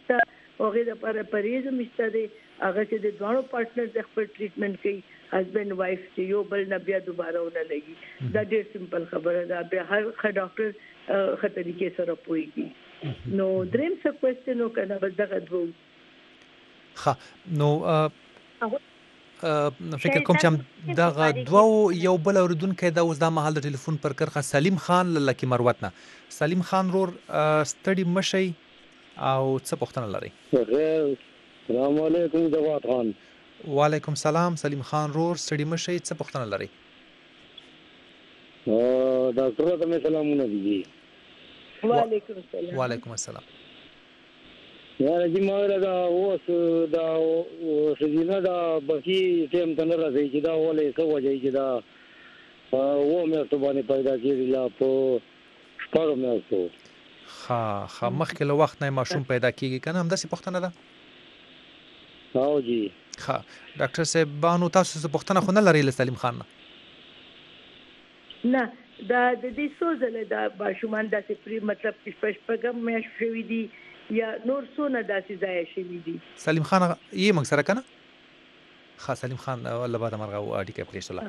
او هغه لپاره پریز مشته دی هغه چې د دوه پارټنر د خپل ټریټمنټ کوي هسبند وایف چې یو بل نه بیا دوباره ونه لګي دا ډېر سمپل خبره ده بیا هر ښه ډاکټر خطرې کې سره پويږي نو دریم څه کوېسچن وکړه بس دغه دوه ها نو فکر کوم چې دغه دوه یو بل اوریدونکو دا اوس د مهال د ټلیفون پر کرخه سلیم خان لکه مروت نه سلیم خان رور ستړي مشي او څه پوښتنه لري السلام علیکم جواد خان وعلیکم سلام سلیم خان رور ستړي مشي څه پوښتنه لري ا ډاکټر ته مې سلامونه دي وعلیکم السلام وعلیکم السلام یا جی مولا دا اوس دا سجینا دا بکی ټیم ته نه راځي چې دا ولې څه وجه چې دا و مې ته باندې پیدا کیږي لا په سپارو مې ته ها ها مخکې له وخت نه ماشوم پیدا کیږي کنه هم داسې پوښتنه ده او جی ها ډاکټر صاحب بانو تاسو څه پوښتنه خو نه لري له سلیم خان نه دا د دې سوزله دا ماشومان داسې پری مطلب چې پښپګم مې شوې دي یا نور څونه داسې ځای شوې دي سلیم خان یې موږ سره کنه ها سلیم خان الله بعد مرغه اډیکه پلیسولا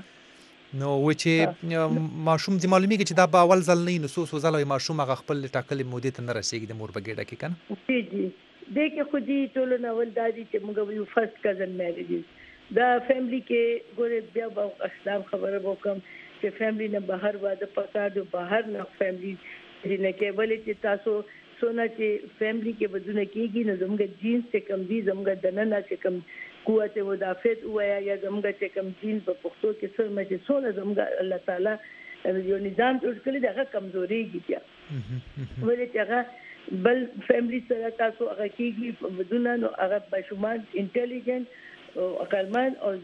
نو و چې ماشوم د معلومیږي چې دا په اول ځل نه نو سوس وزل ماشوم هغه خپل ټاکلې مودې ته نه رسیږي د مور بګیډه کې کنه جی جی دغه خو دې ټولو ناول دادی چې موږ یو فرست کزن میریجز دا فیملی کې ګوره بیا په اسلام خبره وکم چې فیملی نه بهر واده پکار دی بهر نه فیملی دې نه کې ولې چې تاسو سونا چې فیملی کې بدونه کېږي نو زموږ جینز څخه کم دي زموږ دننه چې کم قوت مدافعت وایا یا زموږ چې کم جینز په پښتو کې سر مې سونا زموږ الله تعالی یو نظام جوړ کړی دا کمزوري بیا ولې چې هغه بل فیملی سره تاسو هغه کېږي بدونه نو هغه بشمال انټيليجنت او عقلمن او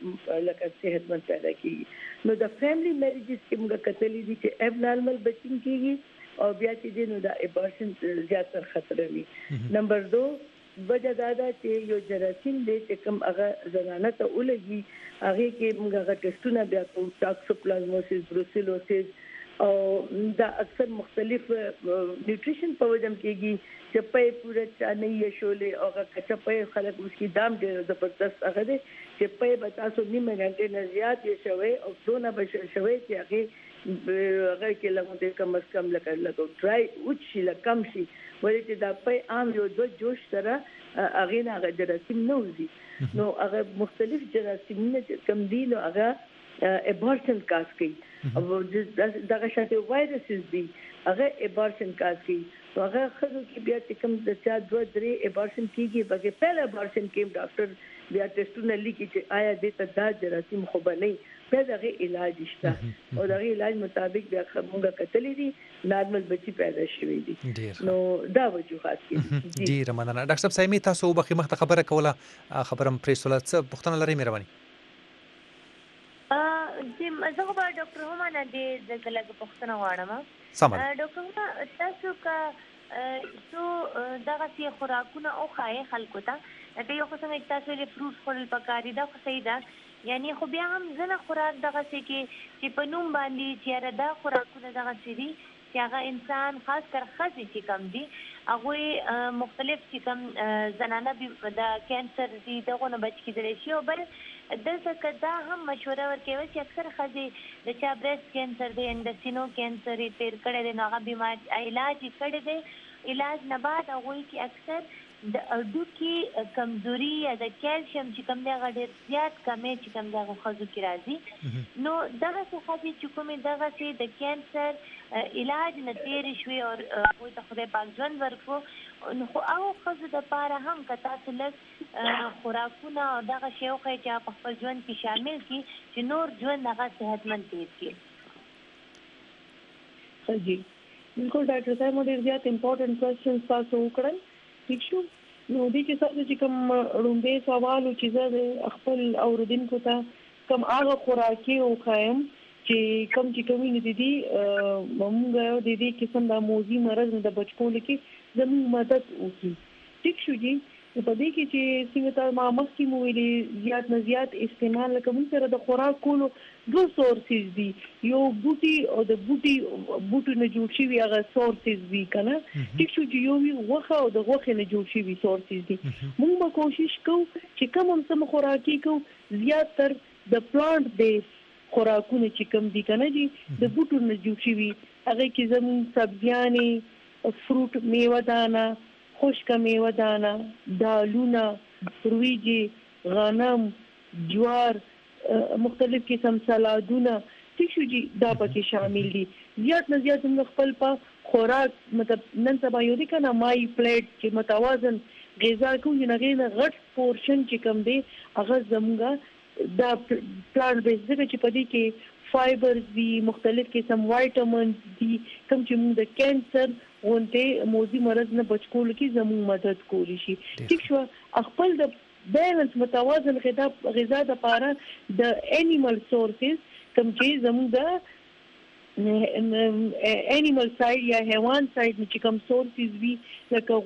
لکه صحتمند پیدا کیږي نو د فیملی میریجز کې موږ کتلې دي چې ابنارمل بچین کیږي او بیا چې دینو دا ابورشن زیاتره خطر وي نمبر دو وجه دا ده چې یو جراثیم دی چې کوم هغه زنانه ته ولګي هغه کې موږ هغه ټیسټونه بیا کوو ټاکسوپلازموسیس بروسیلوسیس او دا اکثر مختلف نیوټریشن په وجه کېږي چې په پوره چانه یې شولې او هغه کچپې خلک اوس کې دام ډېر زبردست هغه دی چې په بتاسو نیمه غنټه نه زیات یې شوی او دونه بشر شوی چې هغه هغه کې لږه کم از کم لکه لکه ډرای اوچ شي لکه کم شي ولې چې دا په عام یو د جوش سره هغه نه هغه جراثیم نه وځي نو هغه مختلف جراثیمونه چې کم دي نو هغه ابورشن کاز کوي او دغه شاته وایرسز دي هغه ابورشن کاز کوي هغه خزو کې بیا چې کوم د چا دوه درې ابورشن کیږي بګه پهله ابورشن کې ډاکټر بیا ټیسټونه لیکي چې آیا دې ته دا جراثیم خو بنئ په دغه علاج شته او دغه علاج مطابق بیا موږ کتلې دي نارمل بچي پیدا شوی دي نو دا وجوهات دي ډیر مننه ډاکټر صاحب سایمي تاسو به مخته خبره کوله خبرم پریسوله څه پوښتنه لري مهرباني چې زه به ډاکټر هم نه دې د لږ پوښتنه غواړم ډاکټر تاسو کا سو دغه سي خوراکونه او خای خلکو ته ته یو څه نه تاسو لري فروټ خورل پکاري دا خو صحیح ده یعنی خو بیا هم زنه خوراک دغه سي کې چې په نوم باندې چې را دا خوراکونه دغه سي دي چې هغه انسان خاص کر خزي چې کم دي هغه مختلف چې کم زنانه د کانسر دي دغه نه بچ کېدلی شي او بل دلته کدا هم مشوره ورکوي چې اکثر خزي د چا برېست کانسر دی اند سینو کانسر تیر کړي د ناغه بیمار علاج کړي دی علاج نه بعد هغه کې اکثر د اډو کې کمزوري یا د کیلشیم چې کوم دی هغه ډېر زیات کمې چې کوم دی هغه خزو کې راځي نو دغه څه خزي چې کومې دغه څه د کانسر علاج نه تیر شوي او کوی ته خدای پاک ژوند ورکړو نو خو هغه خزو د پاره هم که تاسو لږ خوراکونه او دغه شی وخورئ چې په خپل ژوند کې شامل کړي چې نور ژوند هغه صحتمند تیر کړي جی بالکل ډاکټر صاحب مو ډېر زیات امپورټنٹ کوېسچنز تاسو وکړل ٹھیک شو نو دې چې تاسو چې کوم رومبه سوال او چې زه خپل اوردونکو ته کوم هغه خوراکي او خایم چې کوم چې کومې دي موږ د دې قسم د موزي مرز د بچکول کې زموږ مدد وکړي ٹھیک شو جی په دې کې چې څنګه ته ما مخکې مو ویلي زیات نه زیات استعمال لکه موږ سره د خوراک کولو دوه سورسز دي یو بوټي او د بوټي بوټو نه جوړ شوي هغه سورسز دي کنه ټیک شو چې یو وی غوښه او د غوښې نه جوړ شوي سورسز دي موږ به کوشش کوو چې کوم هم سم خوراکي کوو زیات تر د پلانټ بیس خوراکونه چې کوم دي کنه دي د بوټو نه جوړ شوي هغه کې زموږ سبزیانې فروټ میوه دانه خشک میوه دانه دالونه وریجې غنم جوار مختلف قسم سلادونه ټیک شو چې دا پکې شامل دي زیات نه زیات موږ خپل په خوراک مطلب نن سبا یو دي کنه مای پلیټ چې متوازن غذا کوو نه غیر غټ پورشن چې کم دی هغه زموږه دا پلانټ بیس دغه چې پدې کې فایبرز دي مختلف قسم وایټامینز دي کوم چې موږ د کینسر غونډه موذي مرض نه بچ کول کې زموږ مدد کولی شي ټیک شو خپل د بیلنس متوازن غذا غذا د لپاره د انیمل سورسز کوم چې زموږ د انیمل سایډ یا حیوان سایډ چې کوم سورسز وي لکه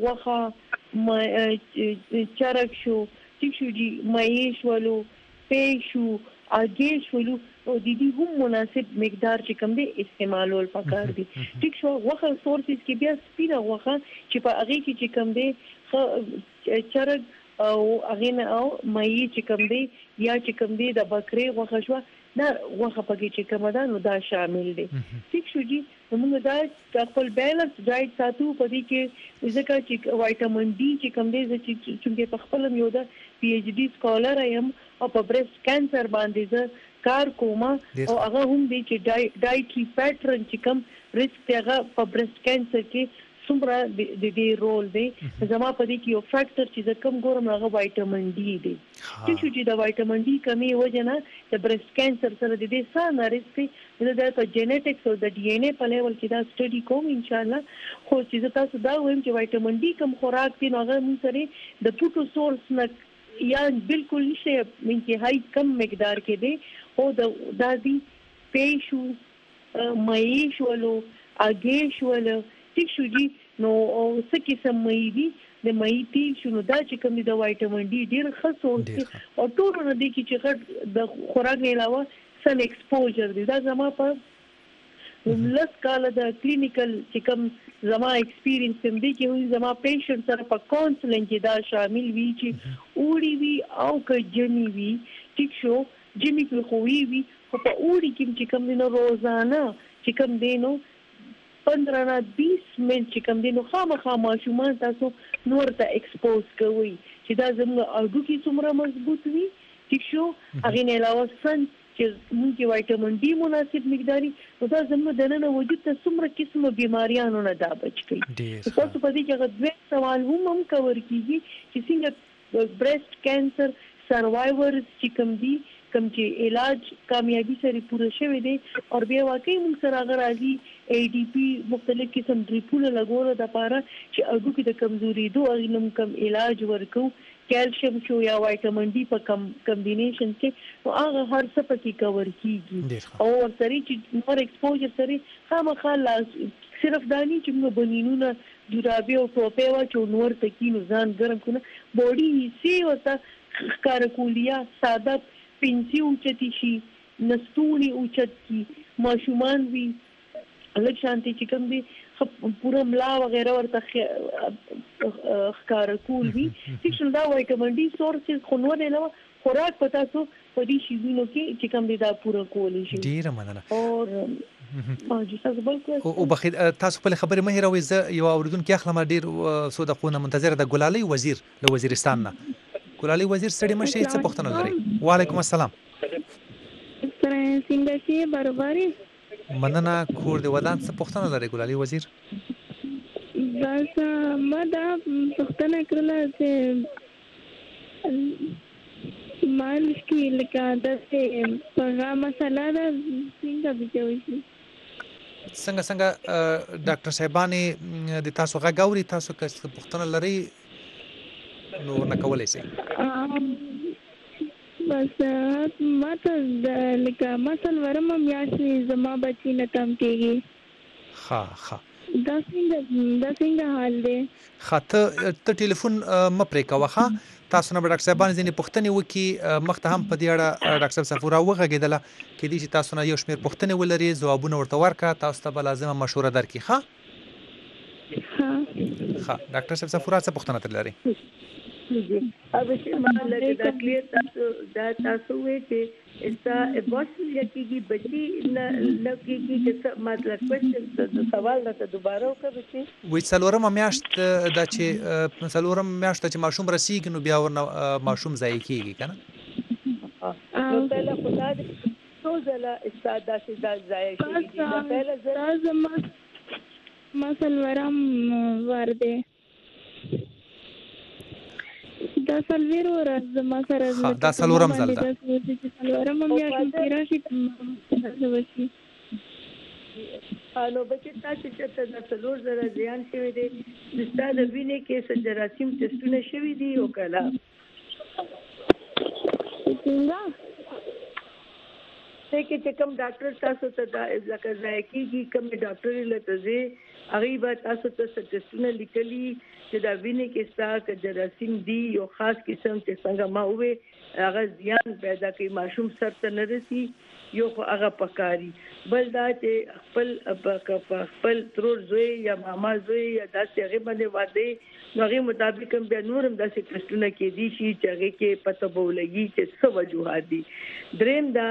غوښه چرګ شو ټیک شو جی مېش ولو پېشو اګې شولو او د دې هم مناسب مقدار چې کوم دی استعمالول پکار دي ټیک شو غوښه سورسز کې بیا سپینه غوښه چې په هغه کې چې کوم دی چرګ او هغه نه او مې چې کوم دی یا چې کوم دی د بکرې غوښه شو دا غوښه پکې چې کوم ده نو دا شامل دي ټیک شو جی موږ دا خپل بیلنس ډایټ ساتو په دې کې ځکه چې وایټامین ډي چې کوم دی چې په خپل یو د پی ایچ ډي سکالر یم او په بریسټ کانسر باندې زه کار کوم او هغه هم دی چې ډایټري پیټرن چې کوم ریسک هغه په بریسټ کانسر کې څومره د دې رول دی زما په دې کې یو فیکټر چې کوم ګورم هغه وایټامین ډي دی چې چې د وایټامین ډي کمی وجه نه د بریسټ کانسر سره د دې سره ریسک دی د په جینټکس او د ډي ان اے په لیول کې دا سټډي کوم ان شاء الله خو چې تاسو دا وایم چې وایټامین ډي کوم خوراک دی نو هغه موږ سره د پټو سورس نه یا بالکل نشه انتهایی کم مقدار کې دی او د دادی پېشو مېش ولو اګې شولو ټیک شو جی نو او څه قسم مې دي د مې تیل شنو دا چې کوم د وایټامین ډي ډیر ښه سورس او ټول نه دي چې غټ د خوراک نه علاوه سن ایکسپوجر دي دا زما په لس کال د کلینیکل چې کوم زما ایکسپیرینس هم دی چې زما پیشنټ سره په کاونسلینګ کې دا شامل وي چې اوړي وي او که جمی وي ټیک شو جمی کې خو وي خو په اوړي کې چې کوم دینو روزانه چې کوم دینو پندرہ نه بیس منټ چې کوم دینو خامخا ماشومان تاسو نور ته ایکسپوز کوي چې دا زموږ اډو کې څومره مضبوط وي ټیک شو هغه نه علاوه سن چې موږ وایټامین ډي مناسب مقداري نو دا زموږ د نن وجود ته څومره قسمه بیماریانو نه دا بچ کی تاسو په دې کې هغه دوه سوال هم هم کور کیږي چې څنګه بریسټ کانسر سروایورز چې کوم دي کوم چې علاج کامیابی سره پوره شوی دی او بیا واقعي موږ سره هغه راځي ای ډي پی مختلف قسم ډریپونه لګول د لپاره چې اډو کې د کمزوري دوه علم کم علاج ورکو کیلشیم شو یا وایټامین ډي په کم کمبینیشن کې او هغه هر څه پکې کور کیږي او ورسره چې نور ایکسپوجر سره خامخا صرف دانی چې موږ بنینونه جرابې او ټوپې واچو نور تکینو ځان ګرم کنه بوډي سی وته کار کولیا ساده پنسي اوچتی شي نستونی اوچت کی ماشومان وی الګ شانتي چې کوم دي پورا ملا وغیرہ ورته ښکار کول وی چې دا وایټامین ډي سورسز خو نو نه نو خوراک پتا سو په دې شیزونو کې چې کوم دي دا پورا کولی شي ډیره مننه او او تاسو بل کو او بخیر تاسو په خبره مهره وي زه یو اوریدون کې اخلم ډیر سو دقونه منتظر د ګلالي وزیر له وزیرستان نه ګلالي وزیر ستړي مشه څه پوښتنه لري وعلیکم السلام څنګه شي برابرۍ مننه کور دی ودان څه پوښتنه لري ګلالي وزیر بس ما دا پوښتنه کړله چې مالش کې لکه داسې پغه مسله ده څنګه بچوي شي څنګه څنګه ډاکټر صاحبانې د تاسو غږ اوري تاسو که پوښتنه لري نو نه کولای شي بس ما ته لکه مثلا ورم میاشتې زما بچی نه کم کېږي ها ها دا څنګه دا څنګه حال دی؟ خاطه ته ټلیفون م پرې کوه ښه تاسو نه به ډاکټر صاحبان ځینې پوښتنې وکړي مخته هم په دې اړه ډاکټر صاحب صفورا وغږېدله کېدای شي تاسو نه یو شمېر پوښتنې ولري ځوابونه ورته ورکړه تاسو ته به لازمه مشوره درکړي ښه ښه ډاکټر صاحب صفورا څه پوښتنه ترې لرئ؟ जी अब इसमें मान लगे दा क्लियर तासो दा तासो हुए कि इसका एबॉर्शन यकीगी बच्ची न लकीगी कि मतलब क्वेश्चन सवाल ना दोबारा होगा बच्ची وې څلورم میاشت دا چې څلورم میاشت چې ماشوم رسیږي نو بیا ورنه ماشوم ځای کیږي کنه نو پہلا خدا دې څو ځله استاد داسې دا ځای کیږي دا پہلا ځل ما څلورم ورده دا سلویر ورځ ما سره دا سلورم ځل ده سلورم میاشت کې راشي ته وشي نو بچی تاسو چې د څلور زره ځان شوی دی د ستاد وینې کې څه جراثیم ټیسټونه شوی دی او کله څنګه څه کې کوم ډاکټر تاسو ته دا ځکه ځای کېږي کوم ډاکټر لته زی هغه به تاسو ته ټیسټونه لیکلي چې دا وینې کې ستاسو جراثیم دی یو خاص قسم چې څنګه ما وې هغه ځان پیدا کوي ماشوم سر ته نه رسي یو خو هغه پکاري بل دا چې خپل خپل ترور زوی یا ماما زوی یا داسې هغه باندې واده نو هغه مطابق بیا نورم داسې ټیسټونه کې دي چې هغه کې پته بولګي چې څه وجوهات دي دریم دا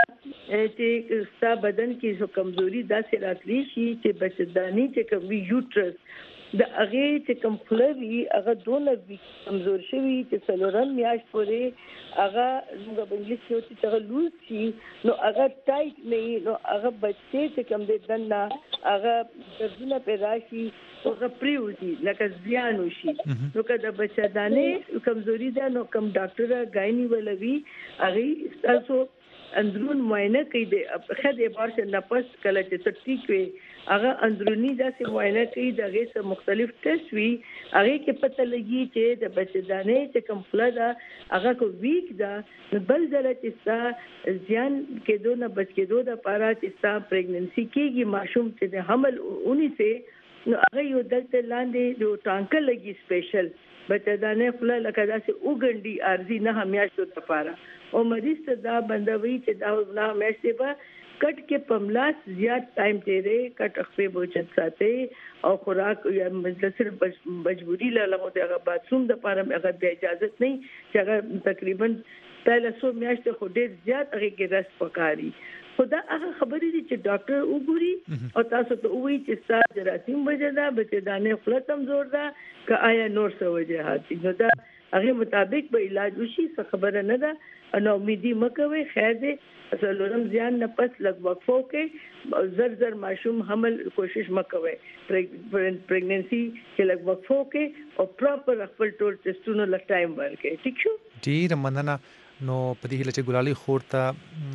چې ستا بدن کې څو کمزوري داسې راتلی شي چې بچدانی چې کوي یوټرس د هغه چې کوم خلوی هغه دونه کمزور شوی چې څلورم میاشت پورې هغه موږ په انګلیسي کې چې هغه لوز شي نو هغه ټایټ نه نو هغه بچي چې کوم د دنه هغه دردونه پیدا شي او هغه پریوزي لکه زیان وشي نو کله بچدانه کمزوري ده نو کوم ډاکټر غاینی ولوي هغه تاسو اندرون معاینه کوي د خدای بارش نفس کله چې ټیک وي هغه اندرونی داسې معاینه کوي دغه څه مختلف ټیسټ وی هغه کې پته لګي چې د بچدانه چې کوم خلدا هغه کو ویک دا بل ځل چې ستا ځان کېدو نه بچ کېدو د پاره چې ستا پریګننسي کېږي ماشوم چې د حمل اونې سه نو هغه یو دلته لاندې د ټانکه لګي سپیشل بچدانه خلا لکه داسې وګنډي ارزي نه همیاشتو د پاره او مریض ته دا بندوي چې دا نه همیشه به کټ کې پملاس زیات ټایم تیرې کټ خپل بوچت ساتي او خوراک یا مجلسر مجبوری لاله هغه باتروم د پاره هغه د اجازه نه چې هغه تقریبا پہله سو میاشتې خو ډیر زیات هغه کې رس پکاري خدا هغه خبرې دي چې ډاکټر وګوري او تاسو ته وایي چې ستاسو جراثیم وجه ده بچدانه خپل کمزور ده که آیا نور څه وجه دي نو دا هغه مطابق به علاج وشي څه خبره نه ده نو امیدي مکوي خیر دې څلورم ځان نه پس لګ وقفو کې زر زر ماشوم حمل کوشش مکوي پریګننسي کې لګ وقفو کې او پراپر خپل ټول ټیسټونو لږ ټایم ورکړي ٹھیک شو ډیر مننه نو په دې هیله چې ګلالي خور ته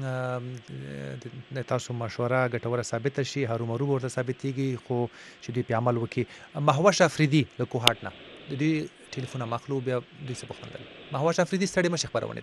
تاسو مشوره ګټوره ثابت شي هرومرو ورته ثابتېږي خو چې دې په عمل وکړي مهوش افریدي له کوهاټ نه د دې ټلیفون مخلو بیا د څه بخښنه مهوش افریدي ستړي مشه خبرونه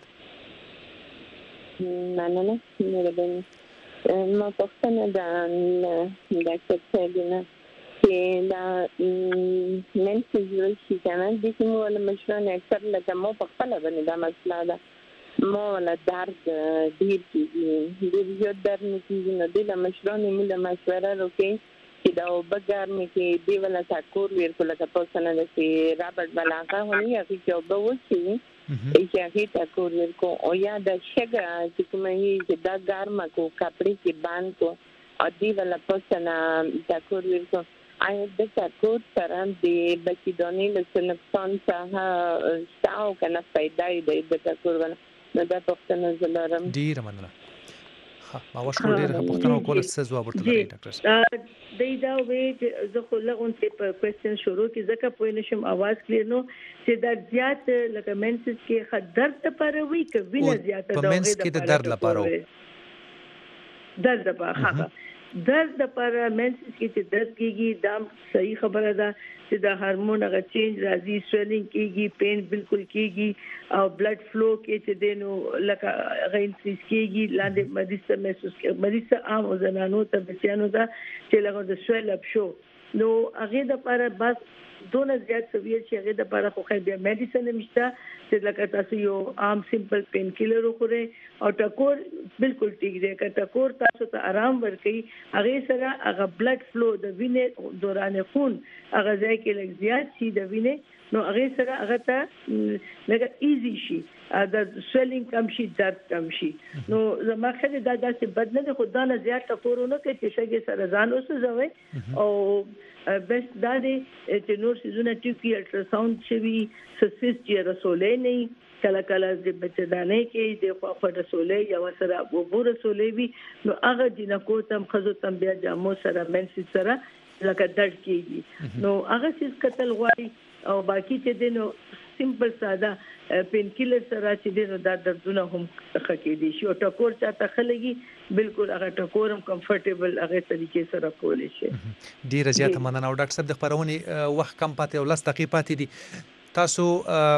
نه نه نه نه ما پوښتنه ده ډاکټر صاحب نه چې دا منسز ورشي کنه د کوم ول مشران اکثر لکه مو په خپل باندې دا مسله ده مو ولا درد ډیر کیږي ډیر زیات درد کیږي نو د مشران موږ مشوره وکړي چې دا وبګار مې کې دی ولا تکور ور کوله تاسو نه چې رابط بلاغه ونی هغه کې وبوسي چې هغه تکور ور کو او یا د شګه چې کومه چې دا ګرمه کو کپڑے کې باندې کو او دی ولا تاسو نه تکور ور کو آیا د تکور سره د بچیدونی له نقصان څخه شاو کنه فائدې دی د تکور ونه نو دا پښتنه زلارم ډیر مننه ها ما وشو ډیر پښتنه کول څه ځواب ورته لري ډاکټر دای دا وې چې زه خو لغون په کوېسچن شروع کې ځکه پوه نشم आवाज کلیر نو چې دا زیات لکه منسز کې خدر ته پروي کې وینه زیات ده په منس کې د درد لپاره درد لپاره ها درد لپاره منسز کې چې درد کېږي دا صحیح خبره ده چې د هورمون هغه چینج راځي سویلینګ کېږي پین بالکل کېږي او بلډ فلو کې چې دینو لکه هغه انکریز کېږي لاندې مریض ته محسوس کېږي مریض ته عام زنانو ته بچیانو ته چې لکه د سویل اپ شو نو هغه د لپاره بس دونه زیات سویر چې هغه د لپاره خو خیر بیا میډیسن نشته چې لکه تاسو یو عام سمپل پین کیلر وخورئ او ټکور بالکل ټیک دی که ټکور تاسو ته آرام ورکړي هغه سره هغه بلډ فلو د وینې دوران خون هغه ځای کې لږ زیات شي د وینې نو هغه سره هغه ته لږ ایزی شي د سویلینګ کم شي درد کم شي نو زما خله دا داسې بد نه دی خو دا نه زیات ټکورونه کې چې شګه سره ځان اوسوي او بس دا دی چې نور سيزونه ټیپی الټراساوند شوی سسیس چې رسولې نه کله کله د بچدانې کې د خواخو رسولې یا سره وبو رسولې وي نو هغه جنکو تم خزو تم بیا جامو سره منسي سره لکه درد کیږي نو هغه څه قتل غواړي او باقي چې دینو سمپل ساده پین کیلر سره چې دینو دا دردونه هم خکې دي شي او ټکور چاته خلګي بالکل هغه ټکور هم کمفورټیبل هغه طریقې سره کولی شي ډیره زیاته مننه او ډاکټر صاحب د خبرونې وخت کم پاتې او لس دقیقې پاتې دي تاسو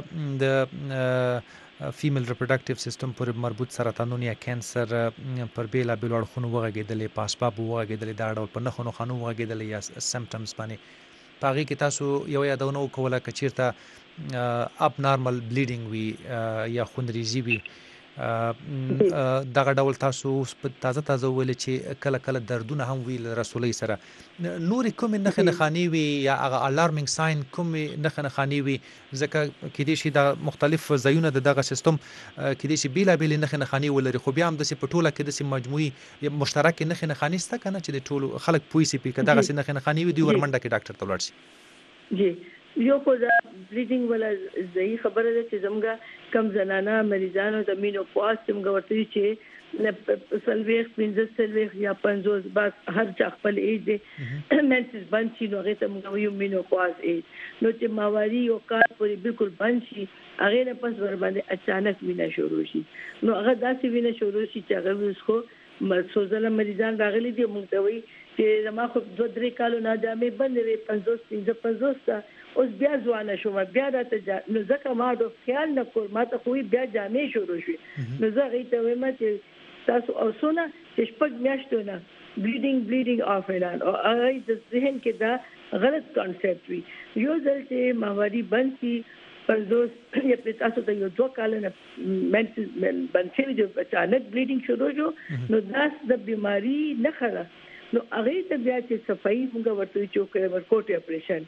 د فیمیل ریپروډکټیو سیستم پر مربوط سرطانونه یا کانسر پر بیلا بیل اړخونو وغږیدلې په اسباب وغږیدلې دا ډول په نښو نښانو وغږیدلې یا سمپټمز باندې پاغي کې تاسو یو یادونه وکوله کچیرته اپ نارمل بلیډینګ وی یا خونریزي وی دغه ډول تاسو تازه تازه ویل چې کله کله دردونه هم ویل رسولي سره نور کوم نه خنخانی وی یا هغه الارمینګ ساين کوم نه خنخانی وی ځکه کې دي شي د مختلف ځایونه دغه سیستم کې دي شي بیلا بیل نه خنخانی ولري خو بیا هم د پټوله کې د مجموعي مشترک نه خنخانی ست کنه چې د ټولو خلک پوي سي په دغه نه خنخانی وی دی ورمنډه کې ډاکټر ته ورشي جی یو خو دا بلیډینګ ولا ځای خبره ده چې زموږه کم زنانه مریضانو د مینوپاز څنګه ورته چې سلويخ پنځه سلويخ یا پنځوس بس هر چا خپل ایج دی منسز بند شي نو هغه ته موږ یو مینوپاز ایج نو چې ماواري او کار پوری بالکل بند شي هغه نه پس ور باندې اچانک وینه شروع شي نو هغه داسې وینه شروع شي چې هغه وسخو مرسوزله مریضان راغلي دي موږ ته وایي چې ما خو دوه درې کالو نه جامې بندې وي پنځوس پنځه پنځوس تا اوس بیا ځوانه شوم بیا راته نو ځکه ما د خیال نه کول ما ته خو بیا جامې شروع شي نو زه غي ته وایم چې تاسو اوسونه چې شپږ میاشتو نه بلیډینګ بلیډینګ اف اعلان او هغه د ذهن کې دا غلط کانسپټ وي یو ځل چې ماواري بند شي پنځوس یا په تاسو ته یو دوه کال نه منسز بند شي چې اچانک بلیډینګ شروع شو نو دا د بیماری نه خره نو هغه ته بیا چې صفائی موږ ورته چوکې ورکوټ اپریشن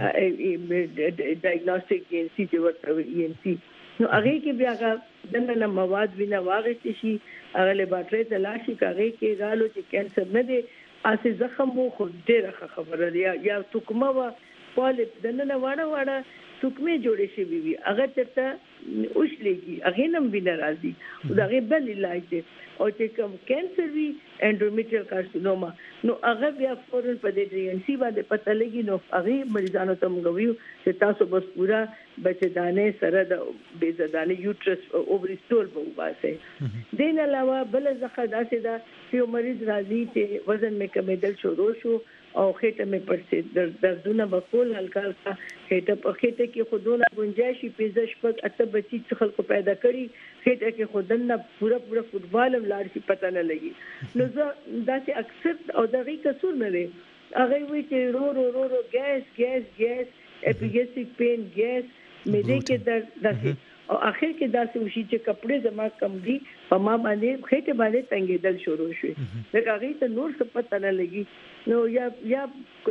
ډایګنوستیک ای ان سی چې ورته ای ان سی نو هغه کې بیا هغه دنه مواد وینه واغې شي هغه لیبارټری ته لاشي هغه کې رالو چې کانسر نه دی اسې زخم مو خو ډېر خبره دی یا توکمه وا پالپ دنه واړه واړه توکمه جوړې شي وي هغه ته اوښلېږي هغه نم وینه راځي او هغه بل علاج دی او چې کوم کانسر وی انډومیټریال کارسینوما نو هغه بیا فورن په دې ډي ان سی باندې پته لګي نو هغه مریضانو ته موږ ویو چې تاسو بس پورا بچدانې سره د بیزدانې یوټرس اووري سټول په واسه دین علاوه بل ځخه داسې دا چې مریض راځي چې وزن مې کمیدل شروع شو او خېټه مې پړسي دردونه بقول هلکا هلکا خېټه په خېټه کې خودونه گنجائش پیزه شپږ اته بچی چې خلکو پیدا کړي خېټه کې خودنه پورا پورا فوټبال لاړ شي پته نه لګي نو زه داسې اکثر او دغه قصور نه دی هغه وی چې رو رو رو رو ګیس ګیس ګیس اپیګیسټک پین ګیس مې دې کې درد داسې او اخر کې داسې وشي چې کپڑے زما کم دي په ما باندې خېټه باندې تنګېدل شروع شي لکه هغه ته نور څه پته نه لګي نو یا یا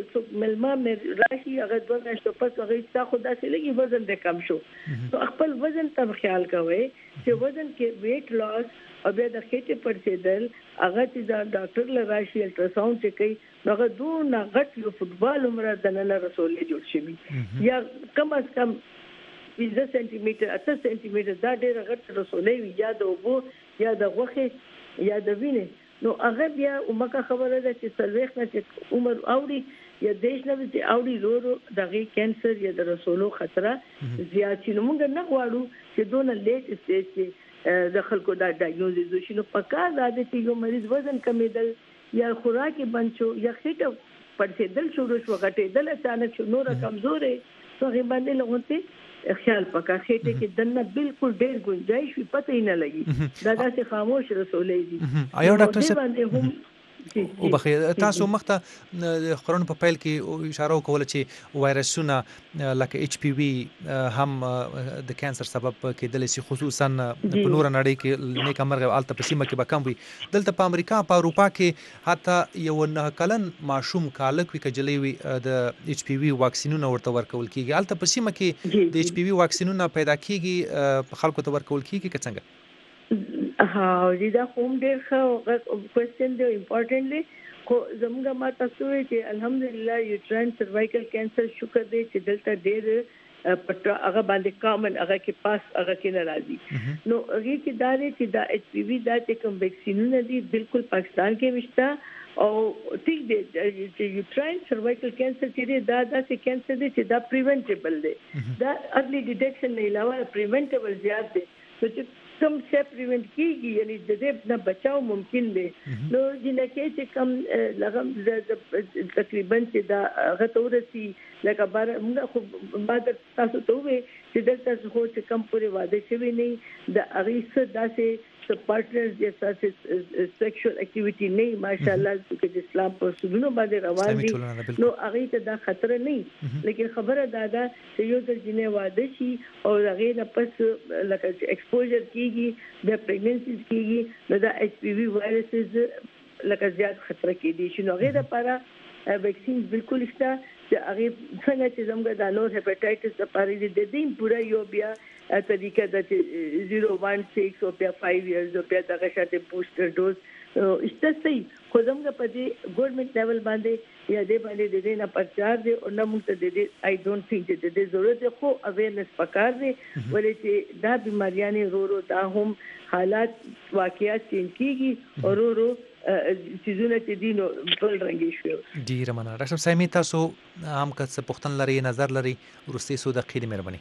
ملما مې راشي هغه دوه میاشتو پس هغه تا خو داسې لګي وزن دې کم شو نو خپل وزن ته خیال کوئ چې وزن کې ویټ لاس او بیا د خېټې پړسېدل هغه چې دا ډاکټر له راشي الټراساوند چې کوي هغه دونه غټ یو فوټبال عمره د نن رسولې جوړ شي یا کم از کم پنځه سانتي متر اته سانتي متر دا ډېر غټ رسولې وي یا د اوبو یا د غوښې یا د وینې نو هغه بیا عمره خبره ده چې سلويخ نه چې عمر اوړي یا دیش نه چې اوړي لورو دغه کانسر یا د رسولو خطر زیات شي نو موږ نه غواړو چې دونه لیټ سټیج کې د خلکو دا ډایګنوزز وشي نو پکا دا چې یو مریض وزن کمیدل یا خوراکي بنچو یا خېټه پړسېدل شروع شو غټېدل اچانک شو نور کمزورې څنګه باندې لغونته خیال پکا خېټه کې دنه بالکل ډېر گنجائش وي پته نه لګي دا داسې خاموش رسولې دي آیا ډاکټر صاحب او بخي تاسو مخته خبرونه په پیل کې اشاره وکوله چې وایرسونه لکه ایچ پی وی هم د کانسر سبب کېدلی شي، خصوصا په نور نړۍ کې نیک مرغ الته په سیمه کې به کم وي. دلته په امریکا په اروپا کې حتی یو نه کلن ماشوم کالک وي کجلی وي د ایچ پی وی واکسینونه ورته ورکول کیږي. الته په سیمه کې د ایچ پی وی واکسینونه پیدا کیږي خلکو ته ورکول کیږي که څنګه؟ ها دا کوم ډیر ښه کوېسچن دی امپورټنټلی خو زموږ ما تاسو چې الحمدلله یوټراین سروایکل کینسر شکر دی چې دلته ډیر پټ هغه باندې کامن هغه کې پاس هغه کې ناراضي نو هغه کې دا دی چې دا ایچ پی وی دا چې کوم ویکسینونه دي بالکل پاکستان کې وشته او ټیک دی چې یوټراین سروایکل کینسر چې دا داسې کینسر دی چې دا پریونټیبل دی، دا ارلی ډیټیکشن نه علاوه پریونټیبل زیات دی. چې کم څه پریونټ کیږي یعنی د دې نه بچاو ممکن دی. نو جنکه چې کم لغم تقریبا چې دا غتورسي لکه بار موږ خو بعد تاسو ته وې چې دلته خو چې کم پورې واده شوی نه د اغیسه داسې پارټنرز جیسا سیکشوال اکټیویټي نه ماشاءالله چې اسلام په اصولونو باندې روان دي نو هغه ته دا خطر نه، لیکن خبره دا ده چې یو د جنې واده شي او هغه نه پس لکه ایکسپوژر کیږي د پریګننسي کیږي نو دا ایچ پی وی وایرسز لکه زیات خطر کې دي. شنو هغه لپاره ویکسین بالکل شته چې هغه څنګه چې زموږ د نور هپاتایټس لپاره د دې پورا یو بیا طریقه د زیرو ون سکس او بیا فایو ایئرز او بیا دغه شاته بوستر ډوز استاسي خو زموږ په دې ګورنمنت لیول باندې یا دې باندې د دې نه پرچار دي او نه موږ ته د دې آی ډونټ ثینک چې د دې ضرورت دی، خو اویرنس پکار دی ولې چې دا بیماریاں رو رو دا هم حالات واقعیت چینج کیږي او رو رو چیزونه چې دینو بل رنګي شو. ډیر مننه ډاکټر سایمي، تاسو هم که څه پوښتنه لري نظر لري ورستي سو د خیر مهرباني.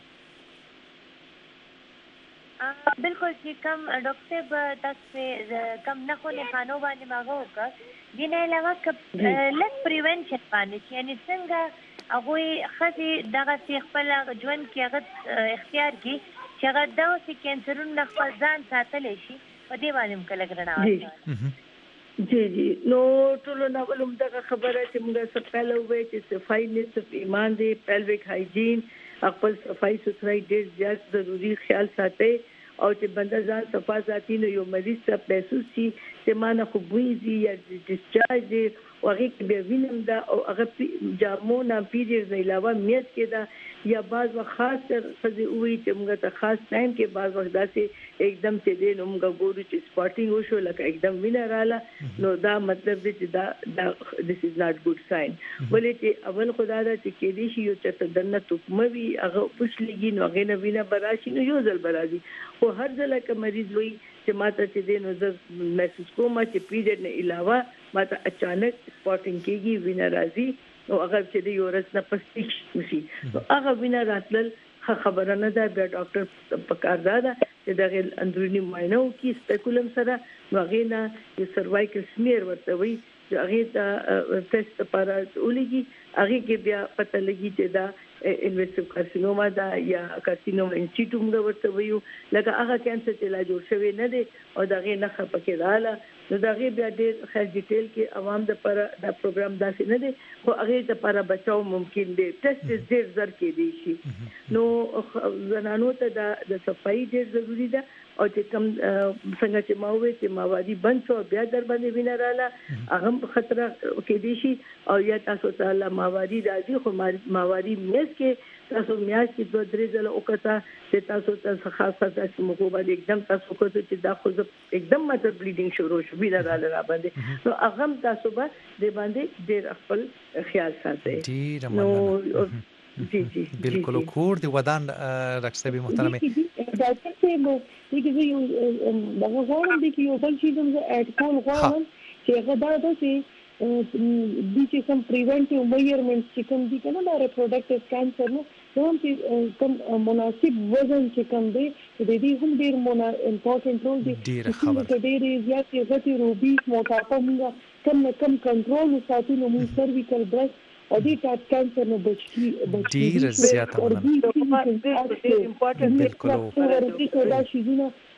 بالکل چې کم ډاکټر صاحب تاسو کم نه خو نه خانو باندې ماغه وکړه دینه علاوه ک لک پریونشن باندې یعنی څنګه هغه خدي دغه خپل ژوند کې هغه اختیار کی چې هغه د اوسې کینسرونو خپل ځان ساتل شي په دې باندې مکلک رڼا. جی جی نو ټول نو ولوم دغه خبره چې موږ څه پهلو وې چې صفائی نصف ایمان دی، پیلویک هایجین خپل صفائی ستھرائی ډیر زیات ضروری خیال ساتي او چې بنده ځان صفا ساتي نو یو مریض څه محسوس شي چې ما نه خوبوي یا ډیسچارج دی او هغه کې به وینم دا او هغه جامو نه پیریډ نه علاوه میت کې دا یا بعض وخت خاص خزي وي چې موږ ته خاص ټایم کې بعض وخت داسې एकदम چې دې نو موږ ګورو چې سپاټینګ وشو لکه एकदम وینر رااله نو دا مطلب دی چې دا دا this is not good sign. ولې چې اول خدا دا چې کې دې شي یو چې دنه توکموي هغه پښلېږي نو هغه نه وینه براشي نو یو ځل برازي خو هر ځل کې مریض وي چې ماته چې دې نو زه محسوس کوم چې پیریډ نه علاوه ماته اچانک سپاټینګ کېږي وینه راځي او هغه چې د یورس نه پستې شي نو هغه وینه راتل خبره نه ده. بیا ډاکټر پکار دا ده چې دغه اندرونی معاینه وکړي سپیکولم سره نو هغه نه یو سروایکل سمیر ورته وي چې هغه ته ټیسټ لپاره ولګي هغه کې بیا پته لګي چې دا انویسیو کارسینوما دا یا کارسینوما ان سیټو موږ ورته ویو لکه هغه کانسر چې لا جوړ شوی نه دی او دغه نه خپکه رااله نو دغه بیا ډېر خیر ډیټیل کې عوام د پر دا پروګرام داسې نه دی خو هغه د پر بچاو ممکن دی ټیسټ ډېر زر کې دی شي نو زنانو ته د صفائی ډېر ضروری ده او چې کوم څنګه چې ما وې چې ماوادي بند شو بیا در باندې وینه رااله هغه خطر کې دي شي او یا تاسو تعالی ماوادي راځي خو ماوادي میز کې تاسو میاش کې دوه درې ځله وکړه چې تاسو ته خاصه تاسو مخه باندې एकदम تاسو کو چې دا خو एकदम ماته بلیډینګ شروع شو وینه رااله را باندې نو هغه تاسو به د باندې ډېر خپل خیال ساتئ. ډېر مننه. جی جی بالکل کور دی ودان ډاکټر صاحب محترم ډاکټر صاحب دغه یو دغه غواړم د یو بل شي د اټ کول غواړم چې هغه دا ده چې د چې کوم پریونټیو میجرمنټس چې کوم دي کنه د ریپروډکټیو کانسر نو کوم چې کوم مناسب وزن چې کوم دی د دې هم ډیر مونه امپورټنټ رول دی چې ډېر زیات غټي روبیک موټاپا موږ کم کم کنټرول ساتي نو موږ سرویکل برست او دې ټاپ کانسر نو بچي ډیر زیات مننه. بالکل دا شي نه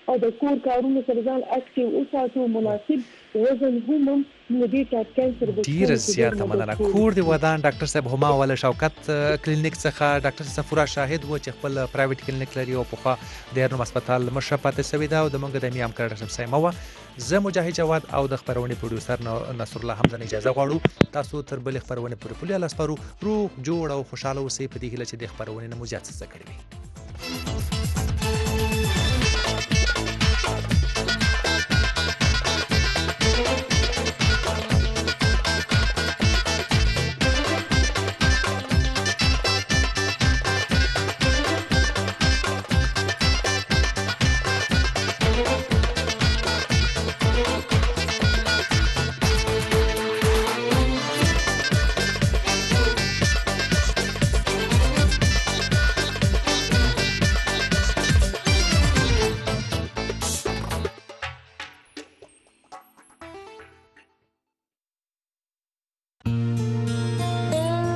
او د کور کارونو سره ځان اکټیو وساتو، مناسب وزن هم موږ دې ټاپ کانسر به ډیره زیاته مننه. کور دی ودان ډاکټر صاحب هما ول شوکت کلینیک څخه ډاکټر صفورا شاهد و چې خپل پرایویټ کلینیک لري او په دهرنوم هسپتال مشرف پاتې سوي دا او د موږ د میام کار ډاکټر صاحب مو زه مجاهد جواد او د خبرونې پروډوسر نصر الله حمدان اجازه غواړو تاسو تر بل خبرونې پورې پولیاله سپارو روغ جوړ او خوشاله اوسئ په دې هیله چې د خبرونې نه مو زیات څه کړی وي.